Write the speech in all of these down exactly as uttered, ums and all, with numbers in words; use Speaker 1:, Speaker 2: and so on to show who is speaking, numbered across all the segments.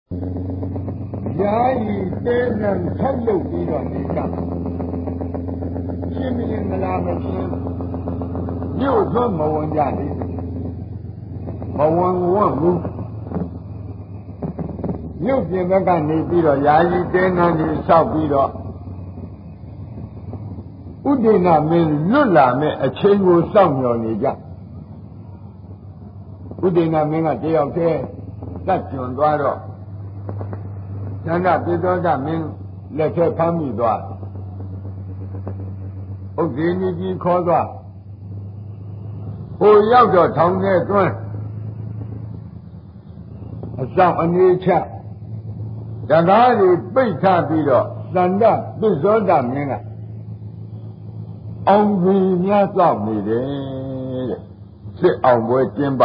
Speaker 1: ယာယီတဲနံဆောက်လုပ်ပြီးတော့နေတာရှင်းမင်းမလားမရှင်းမြို့သွန်းမဝင်ကြသေးမဝင်ဝတ်ဘူးမြို့ပြင်ဘက်ကနေပြီးတော့ယာယီတဲနံတွေဆောက်ပြီးတော့ဥဒိဏမင်းလွတ်လာမဲ့အချိန်ကိုစောင့်မျှော်နေကြဥဒိဏမင်းကတယောက်တည်းတတ်ကျွံသွားတော့သန္တာပိသောဒမင်းလက်ထက်ဖမ်းမိသွားဥဒိဏကြီးခေါ်သွားဟိုရောက်တော့ထောင်ထဲသွန်းအဆောင်အနေချတကားတွေပိတ်ထားပြီးတော့သန္တာပိသောဒမင်းကအောင်ကြီးများစောင့်နေတယ်တဲ့စစ်အောင်ပွဲကျင်းပ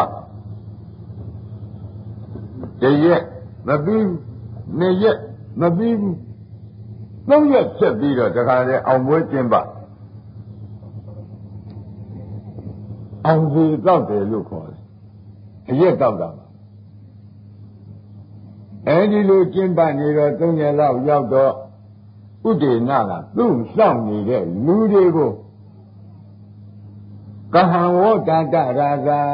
Speaker 1: တရက်မပြီးနှစ်ရက်မပြီးသုံးရက်ဆက်ပြီးတော့တခါတည်းအောင်ပွဲကျင်းပအောင်ကြီးတောက်တယ်လို့ခေါ်တယ်အရက်တောက်တာပါအဲဒီလိုကျင်းပနေတော့သုံးရက်လောက်ရောက်တော့ဥဒေနကသူ့စောင့်နေတဲ့လူတွေကိုကဟံဝတ္တရာဇာ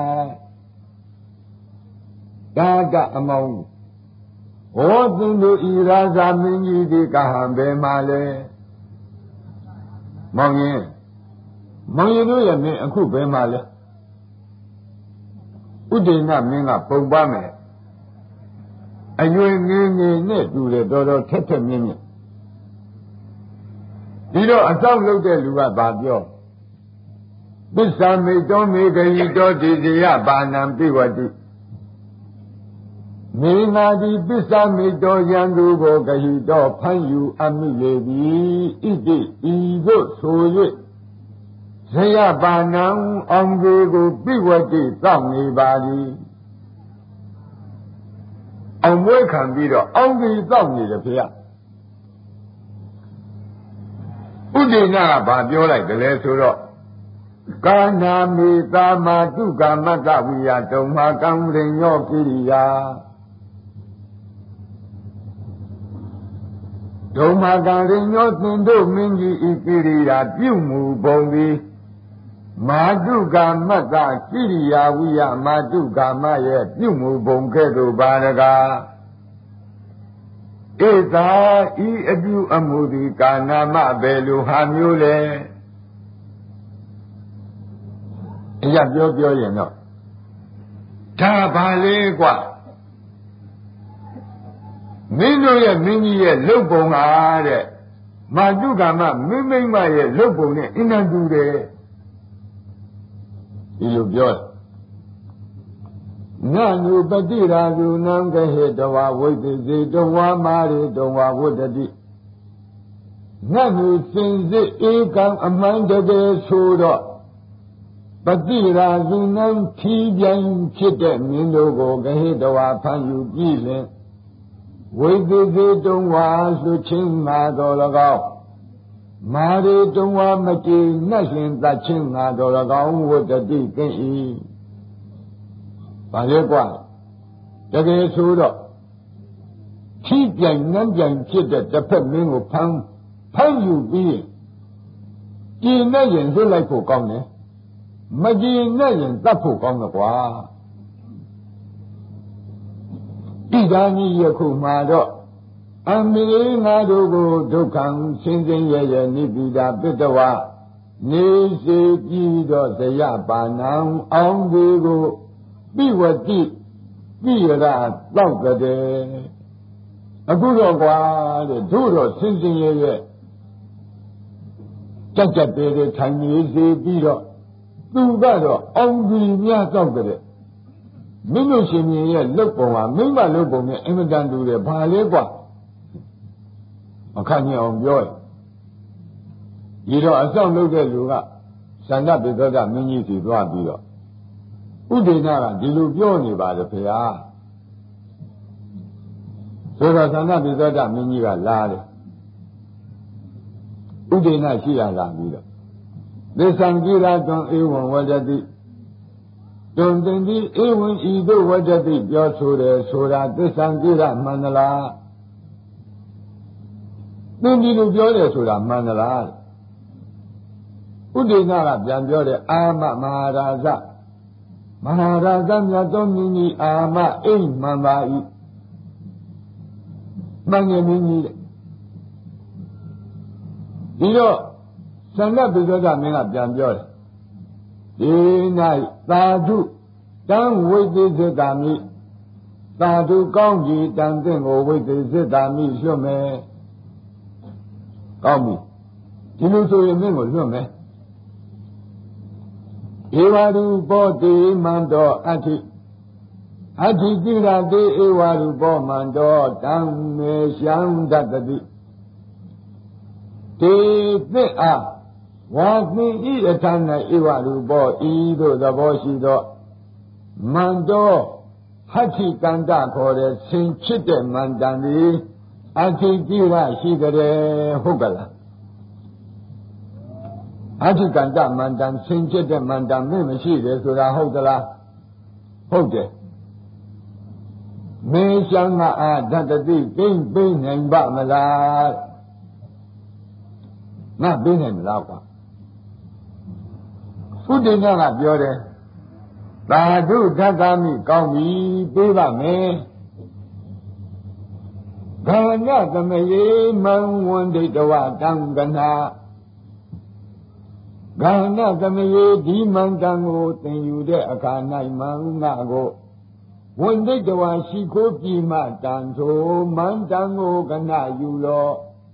Speaker 1: ဒါကအမောင်းဟောသူတို့ဤရာဇာမင်းကြီးဒီကဟံဘယ်မှာလဲမောင်ရင်မောင်ရင်တို့ရဲ့မင်းအခုဘယ်မှာလဲဥဒေနမင်းကပုံပါမယ်အရွယ်ငယ်ငယ်နဲ့တူတယ်တော်တော်ထက်ထက်မြင့်မြင့်ဒီတော့အဆောက်လုပ်တဲ့လူကဘာပြောပစ္ဆာမေတောမေဂယိတောတိဇယပါဏံပိဝတိမေနာတိပစ္ဆာမေတောယံသူကိုဂယိတောဖန်ယူအမိလေသည်ဣတိဤသို့ဆို၍ဇယပါဏံအောင်ကြီးကိုပိဝတိစောင့်နေပါသည်အောင်မွေးခံပြီးတော့အောင်ကြီးစောင့်နေတယ်ဖေရဥဒိဏကဘာပြောလိုက်ကြလဲဆိုတော့ကာနာမေသာမာတုကာမတ္တဝိယတုံမာကံရင်ညောကိရိယာဒုံမာကံရင်ညောသင်တို့မင်းကြီးဤကိရိယာပြုမှုပုံသည်မာတုကာမတ္တကိရိယာဝိယမာတုကာမရဲ့ပြုမှုပုံကဲ့သို့ပါရကားဧသာဤအပြုအမှုသည်ကာနာမဘယ်လိုဟာမျိုးလဲအရာပြောပြောရင်တော့ဒါပါလေကွာမင်းတို့ရဲ့မင်းကြီးရဲ့လုတ်ပုံဟာတဲ့မာတုကာမမင်းမိမ့်မရဲ့လုတ်ပုံနဲ့အင်္ဂတူတယ်ဒီလိုပြောနနုပတိရာဇုနံကဟေတဝဝိသေစေတဝါမာရေတဝါဝတ္တိနနုစင်စစ်ဧကံအမှန်တကယ်ဆိုတော့ပတိရာဇုနံဖြီးပြိုင်ဖြစ်တဲ့မင်းတို့ကိုကဟေတဝါဖန်ယူပြီးလင်ဝိသေစေတဝါဆိုချင်းငါတော်၎င်းမာရေတဝါမတိနတ်ရှင်သတ်ချင်းငါတော်၎င်းဝတ္တိကင်း၏ဘာလဲကွာတကယ်ဆိုတော့ဖြီးပြိုင်နှံပြိုင်ဖြစ်တဲ့တစ်ဖက်မင်းကိုဖန်ဖန်ယူပြီးကျင်နဲ့ရင်လွတ်လိုက်ဖို့ကောင်းတယ်မကျင်နဲ့ရင်တတ်ဖို့ကောင်းတယ်ကွာဒီကနေ့ယခုမှာတော့အမေငါတို့ကိုဒုက္ခံဆင်းဆင်းရဲရဲနိဗ္ဗိဒာပတ္တဝနေစေပြီးတော့ဇယပါဏံအောင်ဒီကိုပိဝတိပိရတောက်ကြတယ်အခုတော့ကွာတဲ့တို့တော့ဆင်းဆင်းရဲရဲကြက်ကြက်တဲတဲထိုင်နေစေပြီးတော့သူကတော့အောင်ဒီများတောက်ကြတယ်မင်းတို့ရှင်မြင်ရဲ့လုတ်ပုံဟာမိမ့်မလုတ်ပုံနဲ့အင်မတန်တူတယ်ဘာလဲကွာမခန့်ညအောင်ပြောရဒီတော့အဆောင်လုပ်တဲ့လူကသန္တပိသောဒမင်းကြီးစီသွားပြီးတော့ဥဒေနကဒီလိုပြောနေပါတယ်ဖေဟာဆိုတော့သန္တပိသောဒမင်းကြီးကလာတယ်ဥဒေနရှိရလာပြီးတော့သစ္ဆံကိရတွံဧဝံဝဒတိတွင်တင်သည်ဧဝံဤသို့ဝတ္တတိပြောဆိုတယ်ဆိုတာသစ္စာတိရမှန်သလားသင်ဒီလိုပြောတယ်ဆိုတာမှန်သလားဥဒိနာကပြန်ပြောတယ်အာမမဟာရာဇမဟာရာဇမြတ်သောမြင်းကြီးအာမအိမ်မှန်ပါ၏မှန်ငယ်မြင်းကြီးတဲ့ဒီတော့သန္တပိသောကမင်းကပြန်ပြောတယ်ဒီ၌သာဓုတံဝိသေသတာမိသာဓုကောင်းကြီးတန်သင်ကိုဝိသေသတာမိလွတ်မယ်ကောင်းပြီဒီလိုဆိုရင်မင်းကိုလွတ်မယ်ဧဝရူပောတိမန္တောအဋ္ဌိအဋ္ဌိတိရတိဧဝရူပောမန္တောတံမေရှံတတတိတေသစ်အားဝါသင်ဤအထာ၌ဧဝရူပောဤသို့သဘောရှိသောမန္တောဟဋ္ဌိကန္တခေါ်တဲ့ဆင်ချစ်တဲ့မန္တန်သည်အဋ္ဌိတိရရှိကြတယ်ဟုတ်ကလားအဋ္ဌိကန္တမန္တန်ဆင်ချစ်တဲ့မန္တန်မင်းမရှိတယ်ဆိုတာဟုတ်သလားဟုတ်တယ်မေရှံမအားတတတိကိမ့်ပိနိုင်ပါမလားငါပေးနိုင်မလားကွာဥဒိနာကပြောတယ်သာဓုဓက္ကမိကောင်းပြီပေးပါမယ်ဘာညသမယေမံဝန္ဒိတဝတံကနာဂာဏသမယေဒီမန္တံကိုသင်ယူတဲ့အခါ၌မံငါကိုဝန္ဒိတဝရှိခိုးပြီးမှတန်ထိုမန္တံကိုကနာယူလော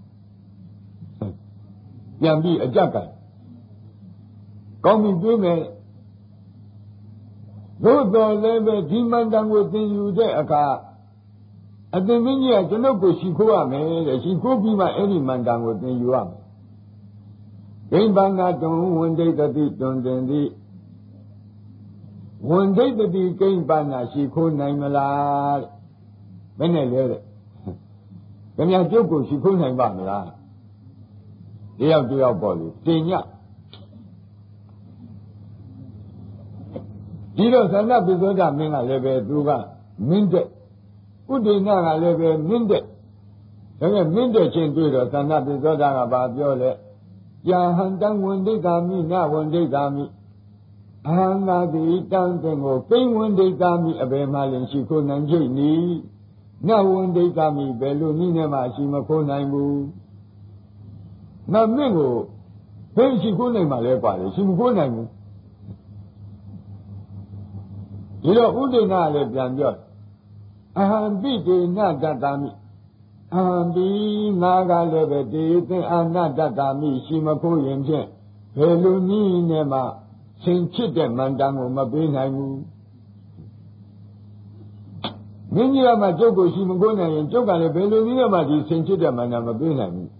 Speaker 1: ပြန်ပြီးအကြက်ကကောင်းပြီတွေးမယ်သို့တော်လည်းပဲဒီမန္တန်ကိုသင်ယူတဲ့အခါအသင်မင်းကြီးကကျွန်ုပ်ကိုရှိခိုးရမယ်တဲ့ရှိခိုးပြီးမှအဲ့ဒီမန္တန်ကိုသင်ယူရမယ်ဂိမ္ဘာငါတွန်ဝန္ဒိတတိတွန်တင်သည်ဝန္ဒိတတိဂိမ္ဘာနာရှိခိုးနိုင်မလားဘယ်နဲ့လဲတဲ့ခင်ဗျာကျုပ်ကိုရှိခိုးနိုင်ပါမလားတယောက်တယောက်ပေါ့လေတင်ညဒီတော့သန္တပိသောကမင်းကလည်းပဲသူကမင်းတဲ့ဥဒိနာကလည်းပဲမင်းတဲ့ဒါပေမဲ့မင်းတဲ့ချင်းတွေ့တော့သန္တပိသောကကဘာပြောလဲယာဟံတံဝန္ဒိတာမိနဝန္ဒိတာမိအာနာတိတံသင်ကိုကိဉ္ဝန္ဒိတာမိအဘယ်မှလင်ရှိခိုးနိုင်ချိနီနဝန္ဒိတာမိဘယ်လိုနည်းနဲ့မှရှိမခိုးနိုင်ဘူးနမင်းကိုဘယ်ရှိခိုးနိုင်မှလဲกว่าလေရှိမခိုးနိုင်ဘူးဒီတော့ဥဒိနာလည်းပြန်ပြောအဟံပိတေနတတ္တမိအဟံပိငါကလည်းပဲတေသင်အနတ္တတ္တမိရှိမခိုးရင်ဖြင့်ဘယ်လိုနည်းနဲ့မှဆင်ချစ်တဲ့မန္တန်ကိုမပေးနိုင်ဘူးမင်းကြီးကမှကျုပ်ကိုရှိမခိုးနိုင်ရင်ကျုပ်ကလည်းဘယ်လိုနည်းနဲ့မှဒီဆင်ချစ်တဲ့မန္တန်မပေးနိုင်ဘူး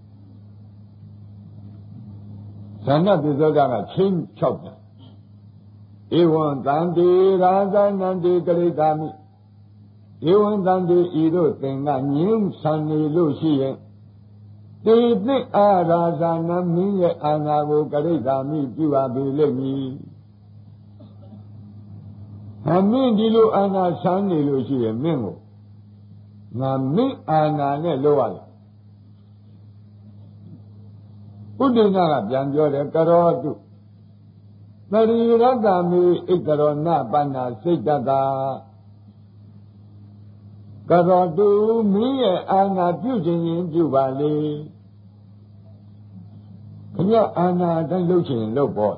Speaker 1: ဇာနပိသောကကချင်းချောက်တယ်ဧဝံတန္တိရာဇနန္တိကရိတာမိဧဝံတန္တိဤသို့သင်ကငြင်းဆန်နေလို့ရှိရင်တေသိအာရာဇနမင်းရဲ့အာဏာကိုကရိတာမိပြုပါပေလိမ့်မည်အမင်းဒီလိုအာဏာဆန်းနေလို့ရှိရင်မင်းကိုငါမင်းအာဏာနဲ့လို့ရတယ်ဥဒိနာကပြန်ပြောတယ်ကရောတုသရိရတ္တမေဣကရောနပန္နာစိတ်တတာကရောတုမင်းရဲ့အာဏာပြုခြင်းရင်ပြုပါလေခင်ဗျအာဏာတိုင်းလုပ်ခြင်းလုပ်ပေါ့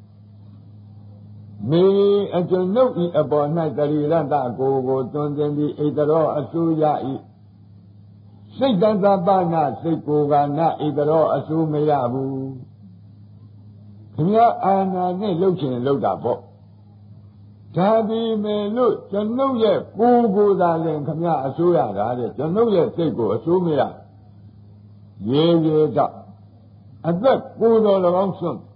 Speaker 1: မေအကျွန်ုပ်ဤအပေါ်၌သရိရတ္တကိုကိုသွန်သင်ပြီးဣကရောအစိုးရဤစိတ်တတပနာစိတ်ကိုကနာဣကရောအစိုးမရဘူးခင်ဗျာအာနာနဲ့လှုပ်ချင်လှုပ်တာပေါ့ဒါပေမဲ့လို့ကျွန်ုပ်ရဲ့ကိုယ်ကိုယ်သာလည်းခင်ဗျာအစိုးရတာတဲ့ကျွန်ုပ်ရဲ့စိတ်ကိုအစိုးမရရေရေတော့အသက်ကိုယ်တော်၎င်းစွန့်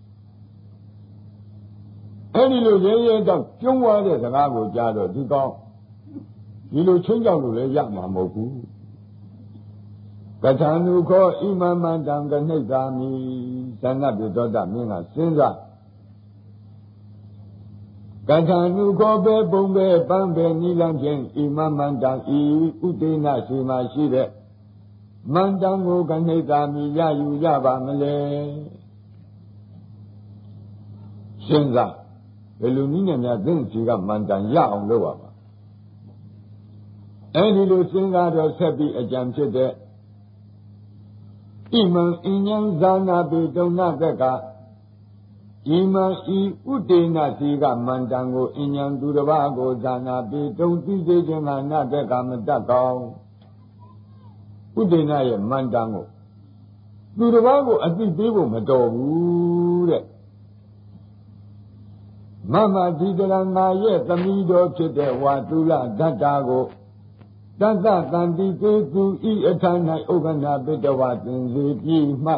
Speaker 1: အဲ့ဒီလိုရေရေတော့ကျုံးသွားတဲ့စကားကိုကြားတော့ဒီကောင်းဒီလိုချင်းကြောက်လို့လည်းရမှာမဟုတ်ဘူးကထာနုခောဣမမန္တံကနိဋ္ဌာမိသန္နပိသောတမင်းကစဉ်းစားကထာနုခောပဲပုံပဲပန်းပဲနိလန်းဖြင့်ဣမမန္တံဤဥဒေနရှိမှရှိတဲ့မန္တံကိုခဏိတာမိရယူရပါမလဲစဉ်းစားဘယ်လိုနည်းနဲ့များသင်စီကမန္တံရအောင်လုပ်ရပါအဲဒီလိုစဉ်းစားတော့ဆက်ပြီးအကြံဖြစ်တဲ့ဣမံအဉ္ဉံဇာနာပေတုံနာသက်ကဣမံဤဥဒေနစီကမန္တံကိုအဉ္ဉံသူတစ်ပါးကိုဇာနာပေတုံသိစေခြင်းကနာသက်ကမတတ်ကောင်းဥဒေနရဲ့မန္တံကိုသူတစ်ပါးကိုအသိပေးဖို့မတော်ဘူးတဲ့မမဒီတရငါရဲ့သမီးတော်ဖြစ်တဲ့ဝါတုလဓတ္တာကိုတသတန္တိကေသူဤအထာ၌ဥက္ကနာပိတဝသင်္စေပြီးမှ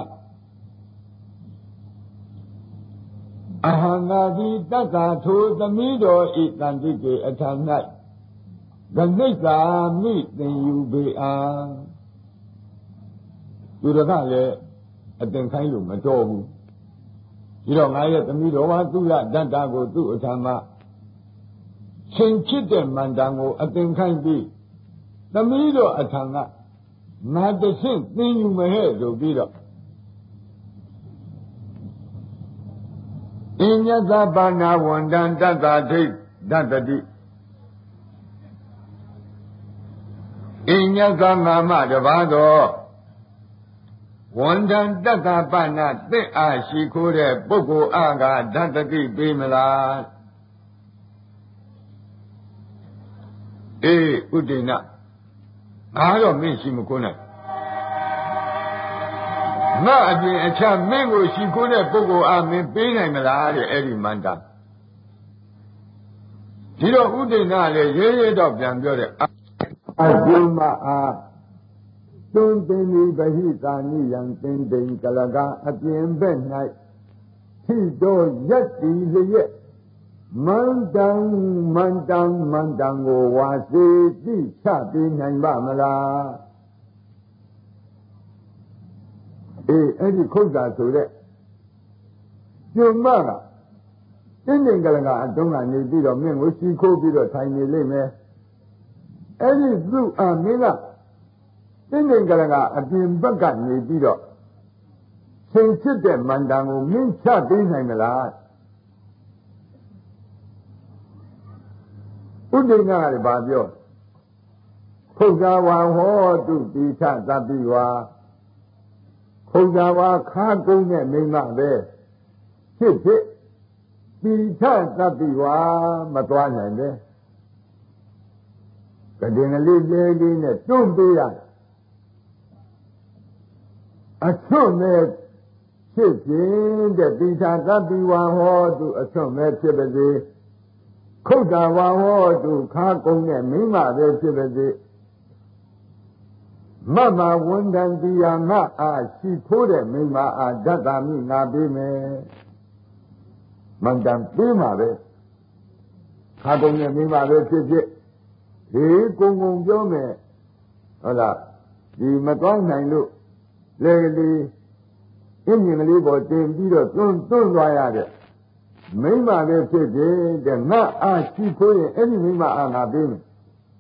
Speaker 1: အဟံငါသည်တသထိုသမီးတော်ဤတန္တိကေအထာ၌ဂဏိစ္စာမိသင်ယူပေအားသူတကလည်းအသင်ခိုင်းလို့မတော်ဘူးဒီတော့ငါရဲ့သမီးတော်ဝါတုလဓတ္တာကိုသူ့အထာမှာရှင်ဖြစ်တဲ့မန္တန်ကိုအသင်ခိုင်းပြီးသမီးတော်အထံကငါတဆင့်သင်ယူမဟဲ့ဆိုပြီးတော့အညသပါဏဝန္တံတတ္တထိဒတ္တတိအညသမာမတပါသောဝန္တံတတ္တပါဏသစ်အားရှိခိုးတဲ့ပုဂ္ဂိုလ်အားကဒတ္တတိပေးမလားအေးဥဒိဏငါတော့မင်းရှိမခိုးနိုင်ငါအပြင်အခြားမင်းကိုရှိခိုးတဲ့ပုဂ္ဂိုလ်အားမင်းပေးနိုင်မလားတဲ့အဲ့ဒီမန္တဒီတော့ဥဒိဏလည်းရဲရဲတော့ပြန်ပြောတဲ့အကျုံမအားသွန်သင်္ဒီပဟိတာနိယံသင်္တိန်ကလကအပြင်ဘက်၌ထိတော်ယက်တီလျက်မန္တံမန္တံမန္တံကိုဝါစီတိချပေးနိုင်ပါမလားအေးအဲ့ဒီခုတ်တာဆိုတဲ့ကျုံမကတင်းတင်းကလကအတုံးကနေပြီးတော့မင်းကိုရှိခိုးပြီးတော့ထိုင်နေလိမ့်မယ်အဲ့ဒီသူ့အမင်းကတင်းတင်းကလကအပြင်ဘက်ကနေပြီးတော့ဆင်ဖြစ်တဲ့မန္တံကိုမင်းချပေးနိုင်မလားဥဒိဏကလည်းဗာပြောခုတ်သာဝါဟောတုတိထသဗ္ဗိဝါခုတ်သာဝါခါကုန်းတဲ့မိမပဲဖြစ်ဖြစ်တိထသဗ္ဗိဝါမသွားနိုင်ပဲကတိနလေးလေးလေးနဲ့တွန့်ပေးရအဆွတ်မဲ့ဖြစ်ခြင်းတဲ့တိထသဗ္ဗိဝါဟောတုအဆွတ်မဲ့ဖြစ်ပါစေခုတ်တာဝါဟောတုခါကုန်းတဲ့မိမပဲဖြစ်ပါစေမမဝန္တံတိယငါအားရှိခိုးတဲ့မိမအားဓတ္တမိငါပေးမယ်မန္တံပေးမှာပဲခါကုန်းတဲ့မိမပဲဖြစ်ဖြစ်ဒီကုံကုံပြောမယ်ဟုတ်လားဒီမသွားနိုင်လို့လေကလေးအင်းမြင်ကလေးပေါ်တင်ပြီးတော့တွန်းတွန်းသွားရတဲ့မိမပဲဖြစ်တယ်တဲ့ငါအားရှိခိုးရင်အဲ့ဒီမိမအားငါပေးမယ်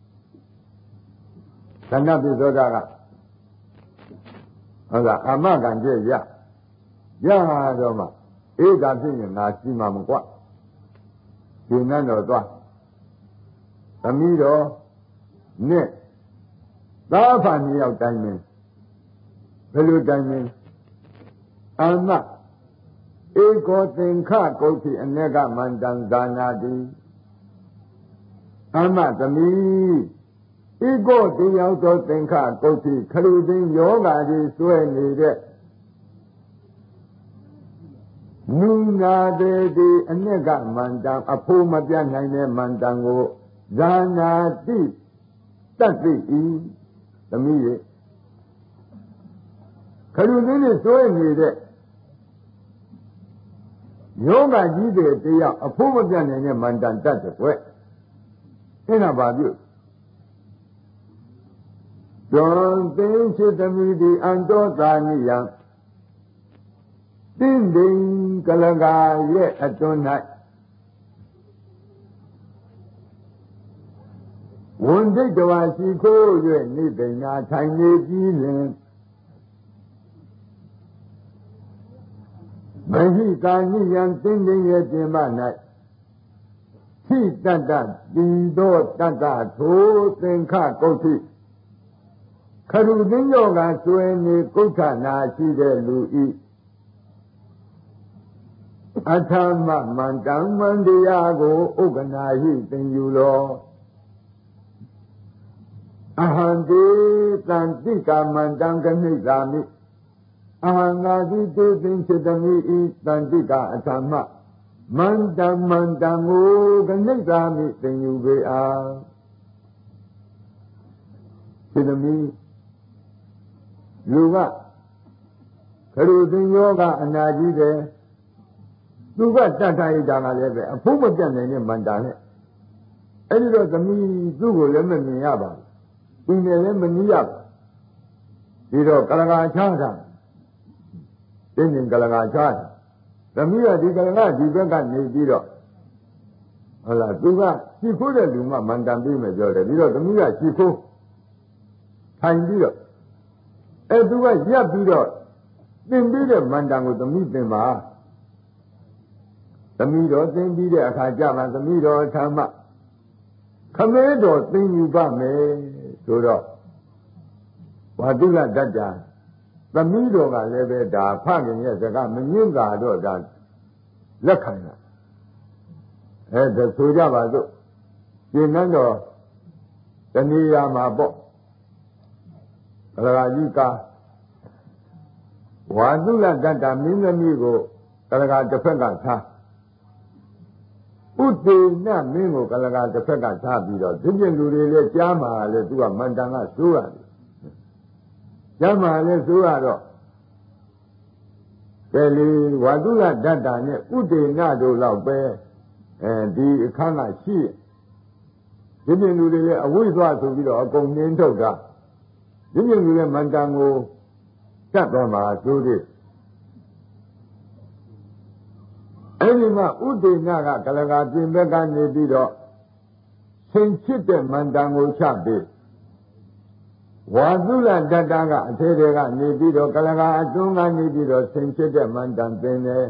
Speaker 1: သန္နပိသောတာကဟုတ်လားအမကံကျရရတော့မှအေးဒါဖြစ်ရင်ငါရှိမှာမကွာရှင်နန်းတော်သွားသမီးတော်နဲ့သားဖာမြေရောက်တိုင်းမင်းဘယ်လိုတိုင်းမင်းအမဧကောသင်္ခကုဋ္ဌိအ ਨੇ ကမန္တံဇာနာတိအမသမီးဧကောတရားသောသင်္ခကုဋ္ဌိခရုသိင်ယောဂါတွေဆွဲနေတဲ့နုနာတေတိအ ਨੇ ကမန္တံအဖို့မပြတ်နိုင်တဲ့မန္တံကိုဇာနာတိတတ်သိဤသမီးရဲ့ခရုသိင်တွေဆွဲနေတဲ့ယောဂကြီးတဲ့တရားအဖို့မပြတ်နိုင်တဲ့မန္တန်တတ်တဲ့ကွအဲ့ဒါဘာပြုတွန်သိချစ်သမီးဒီအန္တောသာနိယံတင်းဒိန်ကလကာရဲ့အတွန်း၌ဝန်ဒိတ်တော်ရှိခိုး၍နိဗ္ဗာန်ထိုင်နေပြီးလင်မရှိကာနိယံသင်္ကြန်ရဲ့ပြင်ပ၌ခိတတ္တတိသောတတ္တထိုသင်္ခကုဋ္ဌိခရုသင်းယောကဆွေနေကုဋ္ဌနာရှိတဲ့လူဤအထာမမန္တံမန္တရားကိုဥက္ကနာဟိသင်ယူလောအဟံတိတံတိကမန္တံကနိစ္ဆာမိအဟံငါတိတေသင်္ချတမိဤတံတိကအထာမမန္တမန္တကိုကနိစ္ဆာမိသင်ယူပေအားဒီသမီးလူကခရုသင်ယောကအနာကြီးတယ်သူကတတ်ထားရတာကလည်းပဲအဖို့မပြတ်နိုင်တဲ့မန္တာနဲ့အဲ့ဒီတော့သမီးသူ့ကိုလည်းမမြင်ရပါဘူးသူနဲ့လည်းမနီးရပါဒီတော့ကလကာချားတာတင်းတင်းကလကာချားတာသမီးကဒီကလကာဒီဘက်ကနေပြီးတော့ဟုတ်လားသူကရှ िख ိုးတဲ့လူမှမန္တန်ပြီးမယ်ပြောတယ်ပြီးတော့သမီးကရှ िख ိုးထိုင်ပြီးတော့အဲသူကရပ်ပြီးတော့သင်ပြီးတဲ့မန္တန်ကိုသမီးသင်ပါသမီးတော်သင်ပြီးတဲ့အခါကျမှသမီးတော်ထာမခမဲတော်သင်ယူပါမယ်ဆိုတော့ဝါတုလတ္တသမီးတော်ကလည်းပဲဒါဖခင်ရဲ့စကားမငင်းတာတော့ဒါလက်ခံတာအဲဒါဆိုကြပါစို့ဒီနန်းတော်တဏှာမှာပေါ့ကလကာကြီးကဝါတုလတ္တမင်းသမီးကိုကလကာတစ်ဖက်ကထားဥတေနမင်းကိုကလကာတစ်ဖက်ကထားပြီးတော့ဒီပြင်လူတွေလည်းကြားမှာလည်းသူကမန္တန်ကစိုးရတယ်ကြားမှာလည်းစိုးရတော့ကဲလေဝါတုလတ္တနဲ့ဥတေနတို့လောက်ပဲအဲဒီအခန်းကရှိဒီပြင်လူတွေလည်းအဝိဇ္ဇဆိုပြီးတော့အကုန်နှင်းထုတ်တာဒီပြင်လူလည်းမန္တန်ကိုတတ်သွားမှာစိုးသေးအဲ့ဒီမှာဥဒေနကကလကာပြင်ဘက်ကနေပြီးတော့ဆင်ချစ်တဲ့မန္တန်ကိုချပေးဝါသုလတတ္တကအထေတွေကနေပြီးတော့ကလကာအတွင်းကနေပြီးတော့ဆင်ချစ်တဲ့မန္တန်သင်တယ်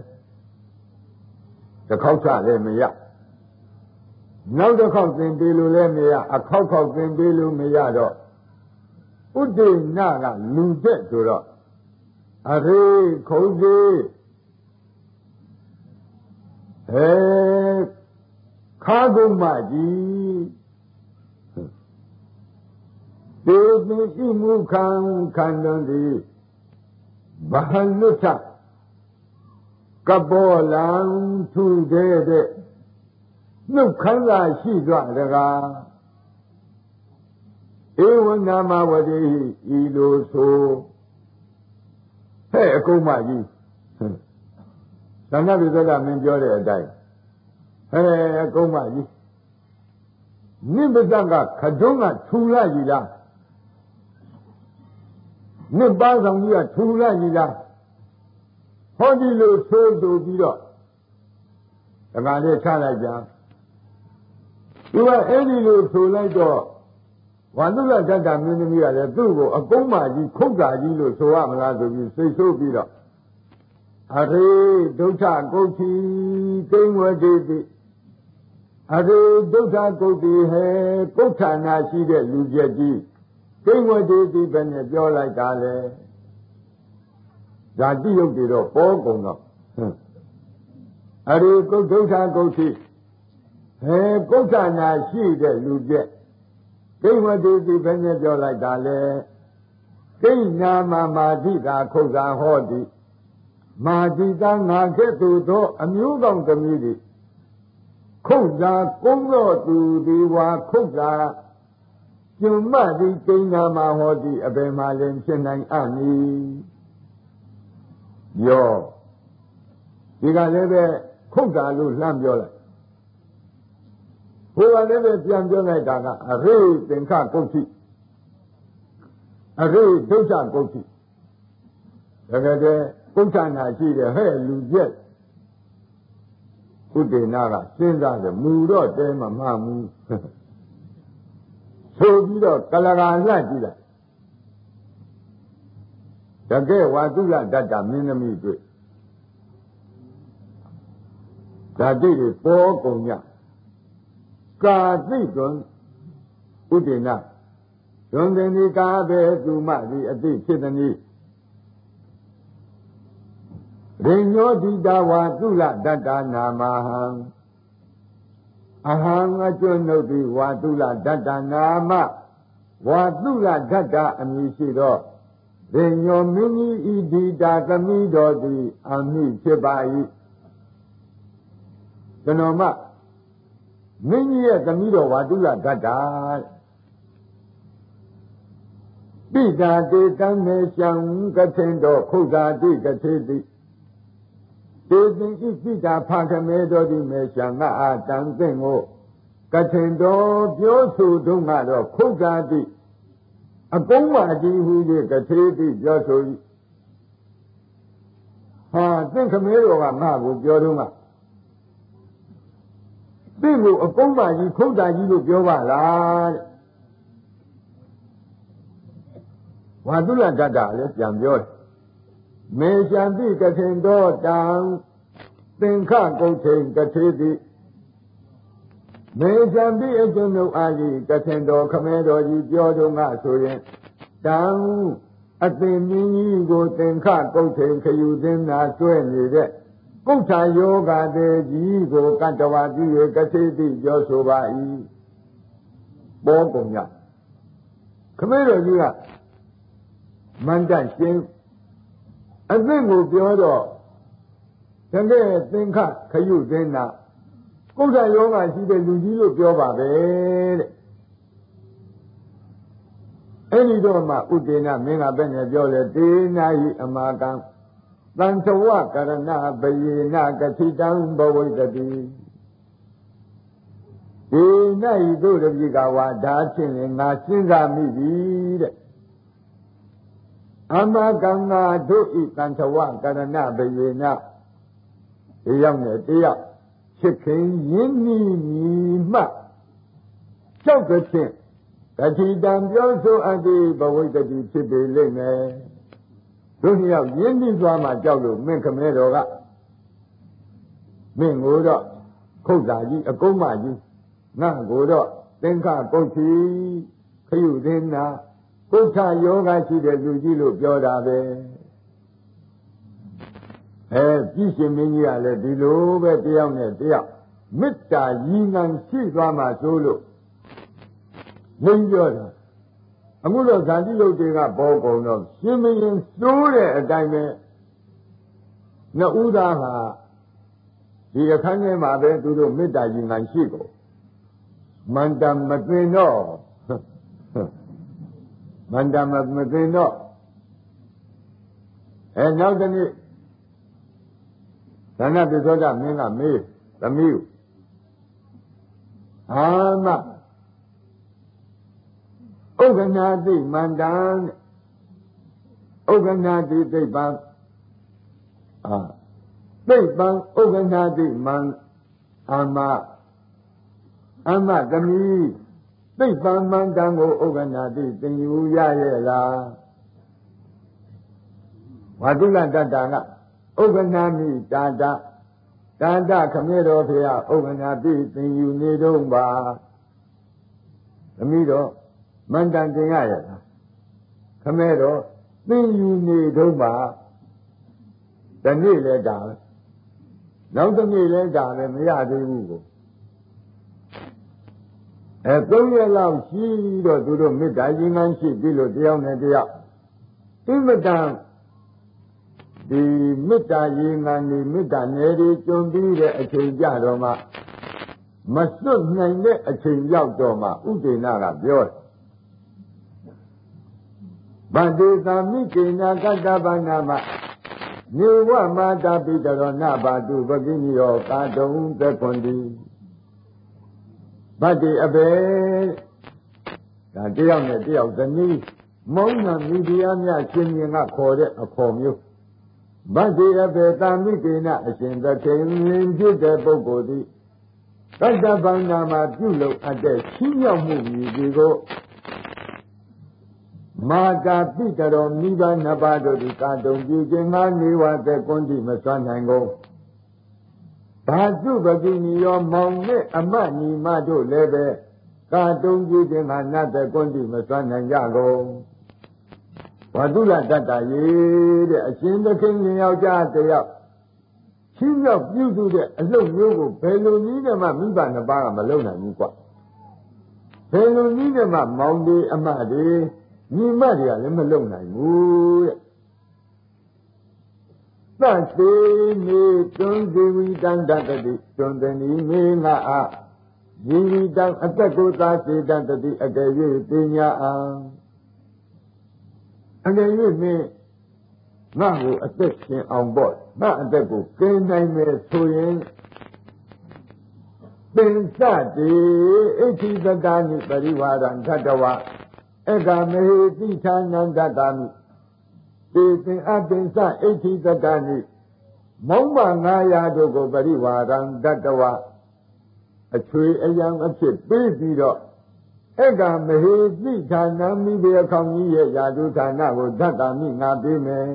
Speaker 1: တစ်ခေါက်ချလည်းမရနောက်တစ်ခေါက်သင်ပေးလို့လည်းမရအခေါက်ခေါက်သင်ပေးလို့မရတော့ဥဒေနကလူတဲ့ဆိုတော့အခေခုံးကြီးအဲခါကုမကြီးတေတိဣမုခံခန္တံတိဘဟနုထကပောလံထုတဲ့တဲ့နှုတ်ခမ်းသာရှိသွားတကားဧဝနာမဝတိဤလိုဆိုဟဲ့အကုန်မကြီးသံဃာပိသကမင်းပြောတဲ့အတိုင်းဟဲ့အကုန်မကြီးနိဗ္ဗတကခဒုံးကထူလာကြီးလားနိဗ္ဗာန်ဆောင်ကြီးကထူလာကြီးလားဟောဒီလိုဆိုဆိုပြီးတော့တခါလေးချလိုက်ကြသူကအဲ့ဒီလိုဆိုလိုက်တော့ဝန္တုလတ္တမင်းသမီးကလည်းသူ့ကိုအကုန်မကြီးခုတ်တာကြီးလို့ဆိုရမလားဆိုပြီးစိတ်ဆိုးပြီးတော့အရေဒုဋ္ဌကုဋ္ဌိကိဉ္ဝတိတိအရေဒုဋ္ဌကုဋ္ဌိဟဲကုဋ္ဌာနာရှိတဲ့လူကျက်ကြီးကိဉ္ဝတိတိပဲနဲ့ပြောလိုက်တာလေဇာတိယုတ်တွေတော့ပေါ်ကုန်တော့အရေကုဋ္ဌကုဋ္ဌကုဋ္ဌိဟဲကုဋ္ဌာနာရှိတဲ့လူကျက်ကိဉ္ဝတိတိပဲနဲ့ပြောလိုက်တာလေကိဉ္နာမမာတိတာခုတ်တာဟောတိမာတိတာငါကဲ့သို့သောအမျိုးကောင်းသမီးတွေခုတ်တာကုန်းတော့သူဒီဝါခုတ်တာကျွမတိကိဉ္နာမဟောတိအဘယ်မှလည်းဖြစ်နိုင်အမည်ယောဒီကလည်းပဲခုတ်တာလို့လှမ်းပြောလိုက်ဟိုကလည်းပဲပြန်ပြောလိုက်တာကအရိသင်္ခကုဋ္ဌိအရိဒုဋ္ဌကုဋ္ဌိတကယ်တည်းကုဋ္ဌနာရှိတယ်ဟဲ့လူကျက်ဥဒေနာကစဉ်းစားတယ်မူတော့တဲမမှမှုဆိုပြီးတော့ကလကာလှကြည့်လိုက်တကယ်ဝါတုလတတ္တမင်းသမီးတွေ့ဓာတိတွေပေါ်ကုန်ကြကာသိတွန်ဥဒေနယွန်တင်ဒီကာဘေသူမသည်အသိဖြစ်သည်ရိညောတိတဝါတုလတတ္တနာမဟံအဟံအကျွတ်နှုတ်သည်ဝါတုလတတ္တနာမဝါတုလတတ္တအမည်ရှိသောရိညောမင်းကြီးဤဒီတာသမီးတော်သည်အမိဖြစ်ပါ၏ကျွန်တော်မမင်းကြီးရဲ့သမီးတော်ဝါတုလတတ္တပိတာတေတံမေရှံကထင်တော်ခုဇာတိကထေတိတေသင်ဤပိတာဖခမေတော်သည်မေရှံငါအာတံသင်ကိုကထင်တော်ပြောဆိုတုံးကတော့ခုဇာတိအကုံးပါကြီးဟူ၍ကထေတိပြောဆို၏ဟာသင်ခမေတော်ကငါ့ကိုပြောတုံးကသင်ကိုအကုံးပါကြီးခုဇာကြီးလို့ပြောပါလားတဲ့ဝါတုလတတ္တလည်းပြန်ပြောတယ်မေရှံတိကထင်တော်တံသင်္ခကုဋ္ဌိကထေတိမေရှံတိအကျွန်ုပ်အာကြီးကထင်တော်ခမဲတော်ကြီးပြောတုံးကဆိုရင်တံအသင်မင်းကြီးကိုသင်္ခကုဋ္ဌိခယူသင်းသာဆွဲနေတဲ့ကုဋ္ဌာယောဂတေကြီးကိုကတ္တဝတိရေကထေတိပြောဆိုပါ၏ပေါ်ကုန်ကြခမဲတော်ကြီးကမန္တရှင်အသင့်ကိုပြောတော့တကယ်သင်္ခခယုသင်းနာကုဋ္ဌယောဂရှိတဲ့လူကြီးလို့ပြောပါပဲတဲ့အဲ့ဒီတော့မှဥဒေနမင်းကပဲနဲ့ပြောလေတေနာဟိအမာကံတန်သဝကရဏဘယေနကတိတံဘဝိတတိတေနာဟိတို့တပိကဝါဒါချင်းရင်ငါစဉ်းစားမိပြီတဲ့အမကံငါတို့ဤတန်ထဝကရဏဘယေနတယောက်နဲ့တယောက်ချစ်ခင်ရင်းနှီးမြည်မှကြောက်တဲ့ဖြင့်တတိတံပြောဆိုအပ်သည်ဘဝိတ္တိဖြစ်ပေလိမ့်မယ်တို့နှစ်ယောက်ရင်းနှီးသွားမှကြောက်လို့မင်းခမဲတော်ကမင်းကိုတော့ခုတ်တာကြီးအကုံးမကြီးငါကိုတော့သင်္ခကုဋ္ဌိခယုသင်းနာကုဋ္ဌယောဂရှိတဲ့လူကြီးလို့ပြောတာပဲအဲပြည့်ရှင်မင်းကြီးကလည်းဒီလိုပဲတယောက်နဲ့တယောက်မေတ္တာရည်ငံရှိသွားမှဆိုလို့လိမ့်ပြောတာအခုတော့ဇာတိယုတ်တွေကပေါ်ကုန်တော့ရှင်မင်းစိုးတဲ့အတိုင်းပဲနှစ်ဦးသားဟာဒီအခန်းထဲမှာပဲသူတို့မေတ္တာရည်ငံရှိကုန်မန္တမသိတော့မန္တမမသိတော့အဲနောက်တနေ့သဏ္ဍပိသောဒမင်းကမေးသမီးဟာမဥက္ကနာတိမန္တံဥက္ကနာတိသိပ္ပံအာသိပ္ပံဥက္ကနာတိမန္အမအမသမီးသိပ္ပံမန္တံကိုဥက္ကနာတိသင်ယူရရဲ့လားဝါတုလတတ္တကဥက္ကနာမိတာတတာတခမေတော်ဖေယဥက္ကနာတိသင်ယူနေတော့ပါသမီးတော်မန္တန်တင်ရရဲ့လားခမဲတော်သင်ယူနေတော့ပါဒီနေ့လဲတာပဲနောက်တစ်နေ့လဲတာပဲမရသေးဘူးကိုအဲသုံးရက်လောက်ရှိတော့သူတို့မေတ္တာရင်ခံရှိပြီလို့တယောက်နဲ့တယောက်အင်မတန်ဒီမေတ္တာရင်ခံနေမေတ္တာနယ်တွေကျွံပြီးတဲ့အချိန်ကြတော့မှမစွတ်နိုင်တဲ့အချိန်ရောက်တော့မှဥဒေနကပြောတယ်ဗတ္တေသာမိကေနာကတ္တဗန္နာမနေဝမာတာပိတရောနဘာတုပကိနိယောကာတုံသက္ခွန်တိဗတ္တေအဘေဒါတယောက်နဲ့တယောက်သမီးမုံနာမိဖုရားများရှင်မြင်ကခေါ်တဲ့အခေါ်မျိုးဗတ္တေအဘေတာမိကေနအရှင်သခင်ဖြစ်တဲ့ပုဂ္ဂိုလ်သည်ကတ္တဗန္နာမှာပြုလုပ်အပ်တဲ့ချင်းရောက်မှုမြည်ဒီကိုမာတာပိတရောမိဘနှစ်ပါးတို့ဒီကာတုံပြုခြင်းငါနေဝတဲ့ကွန်တိမစွမ်းနိုင်ကုန်ဘာစုပတိနိယောမောင်နဲ့အမတ်ညီမတို့လည်းပဲကာတုံပြုခြင်းငါနတ်တဲ့ကွန်တိမစွမ်းနိုင်ကြကုန်ဝါတုလတတ္တရေတဲ့အရှင်သခင်လင်ယောက်ျားတယောက်ချင်းရောက်ပြုစုတဲ့အလုပ်မျိုးကိုဘယ်လိုနည်းနဲ့မှမိဘနှစ်ပါးကမလုပ်နိုင်ဘူးကွဘယ်လိုနည်းနဲ့မှမောင်တွေအမတ်တွေညီမတွေကလည်းမလုပ်နိုင်ဘူးတဲ့သတ်သေးနေတွန်းစီဝိတံတတတိတွန်းတဏီမေငါအားဇီဝိတံအသက်ကိုသာစေတတတိအကယ်၍ပညာအားအကယ်၍မင်းငါ့ကိုအသက်ရှင်အောင်ပေါ့ငါအသက်ကိုကင်းနိုင်မယ်ဆိုရင်သင်္စတိအဋ္ဌိတတာနိပရိဝါရံသတ္တဝဧကမေဟိတိဌာနံတတာမိတေသင်အပင်္စအဋ္ဌိတတာနိမောင်မငါးရာတို့ကိုပရိဝါရံတတ္တဝအချွေအယံအဖြစ်ပြီးပြီးတော့ဧကမေဟိတိဌာနံမိဘေခေါင်ကြီးရဲ့ယာတုဌာနကိုတတာမိငါပေးမယ်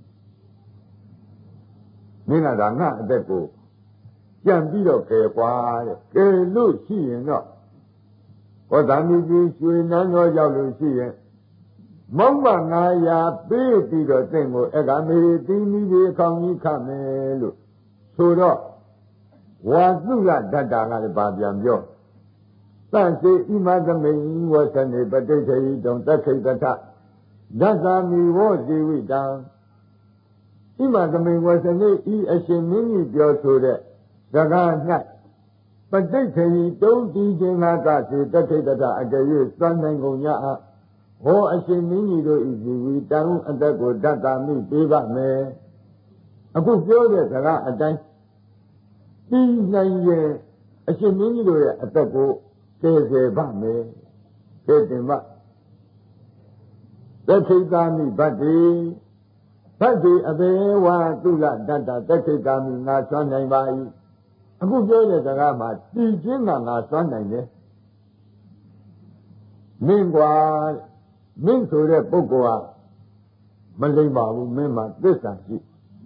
Speaker 1: မင်းကဒါငါအသက်ကိုကြံပြီးတော့ကဲကွာတဲ့ကဲလို့ရှိရင်တော့ဟောသာမီကြီးရွှေနန်းတော်ရောက်လို့ရှိရင်မောင်မငါရာပေးပြီးတော့တင့်ကိုအကမေတိမိဒီအကောင်ကြီးခတ်မယ်လို့ဆိုတော့ဝါသုလဓာတာကလည်းပါပြန်ပြောသံစေဣမသမိန်ဝဆနေပဋိဋ္ဌိတုံသက္ခိတထဓာတာမီဝောဇီဝိတံဣမသမိန်ဝဆနေဤအရှင်မင်းကြီးပြောဆိုတဲ့စကား၌ပဋိဋ္ဌိတုံတည်ခြင်းငါသစေတက္ခိတထအကယ်၍စွမ်းနိုင်ကုန်ကြအားဟောအရှင်မင်းကြီးတို့ဤဇီဝိတံအသက်ကိုဓာတာမိပေးပါမယ်အခုပြောတဲ့စကားအတိုင်းတည်နိုင်ရဲ့အရှင်မင်းကြီးတို့ရဲ့အသက်ကိုကယ်ဆယ်ပါမယ်ကဲတင်ပါသက္ခိတာမိဗတ္တိဗတ္တိအဘေဝသုလတတ္တသက္ခိတာမိငါစွမ်းနိုင်ပါ၏အခုပြောတဲ့စကားမှာတည်ခြင်းကငါစွမ်းနိုင်တယ်မင်းကွာမင်းဆိုတဲ့ပုဂ္ဂိုလ်ဟာမလိမ့်ပါဘူးမင်းမှာသစ္စာရှိ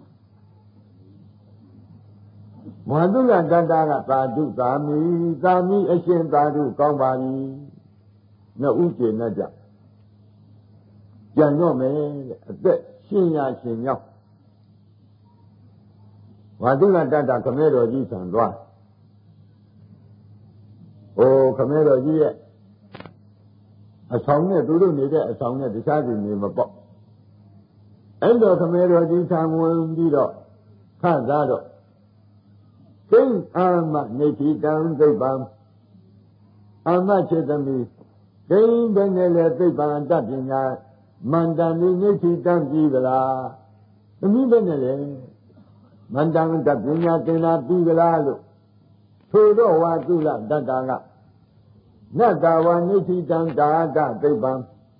Speaker 1: ဝါသုလတတ္တကသာဓုသာမိသာမိအရှင်သာဓုကောင်းပါပြီနှစ်ဦးကျေနဲ့ကြကြံတော့မယ်တဲ့အသက်ရှင်ရရှင်ရောက်ဝါသုလတတ္တခမဲတော်ကြီးဆံသွားဟိုခမဲတော်ကြီးရဲ့အဆောင်နဲ့သူတို့နေတဲ့အဆောင်နဲ့တခြားသူနေမပေါ့အဲ့တော့ခမဲတော်ကြီးဆံဝင်ပြီးတော့ခသားတော့သိအာမနေတိတံသိပ္ပံအာမစေတမိဒိဘယ်နဲ့လဲသိပ္ပံတတ်ပညာမန္တန်ဒီနေတိတံကြည့်သလားသမီးဘယ်နဲ့လဲမန္တန်တတ်ပညာသင်တာပြီးသလားလို့ဆိုတော့ဝါသုလတတ္တကနတ္တဝနိတိတံဒါတသိပ္ပံ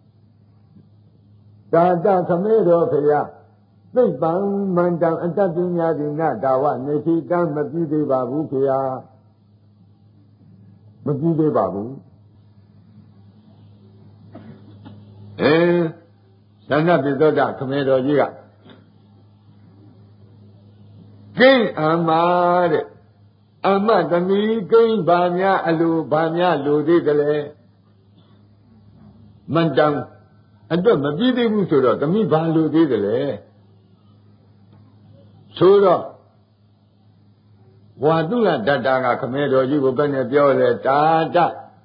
Speaker 1: ဒါတခမဲတော်ဖရာသိပ္ပံမန္တန်အတ္တပညာသည်နတ္တဝနိတိတံမပြီးသေးပါဘူးဖရာမပြီးသေးပါဘူးအဲသန္နပိသောတခမဲတော်ကြီးကကိဉ္အမတဲ့အမတ်သမီးကိဉ္ဘာများအလိုဘာများလိုသေးတယ်လဲမန္တန်အတွက်မပြည့်သေးဘူးဆိုတော့သမီးဘာလိုသေးတယ်လဲဆိုတော့ဝါသုလတတ္တကခမဲတော်ကြီးကိုဘယ်နဲ့ပြောလဲတာတ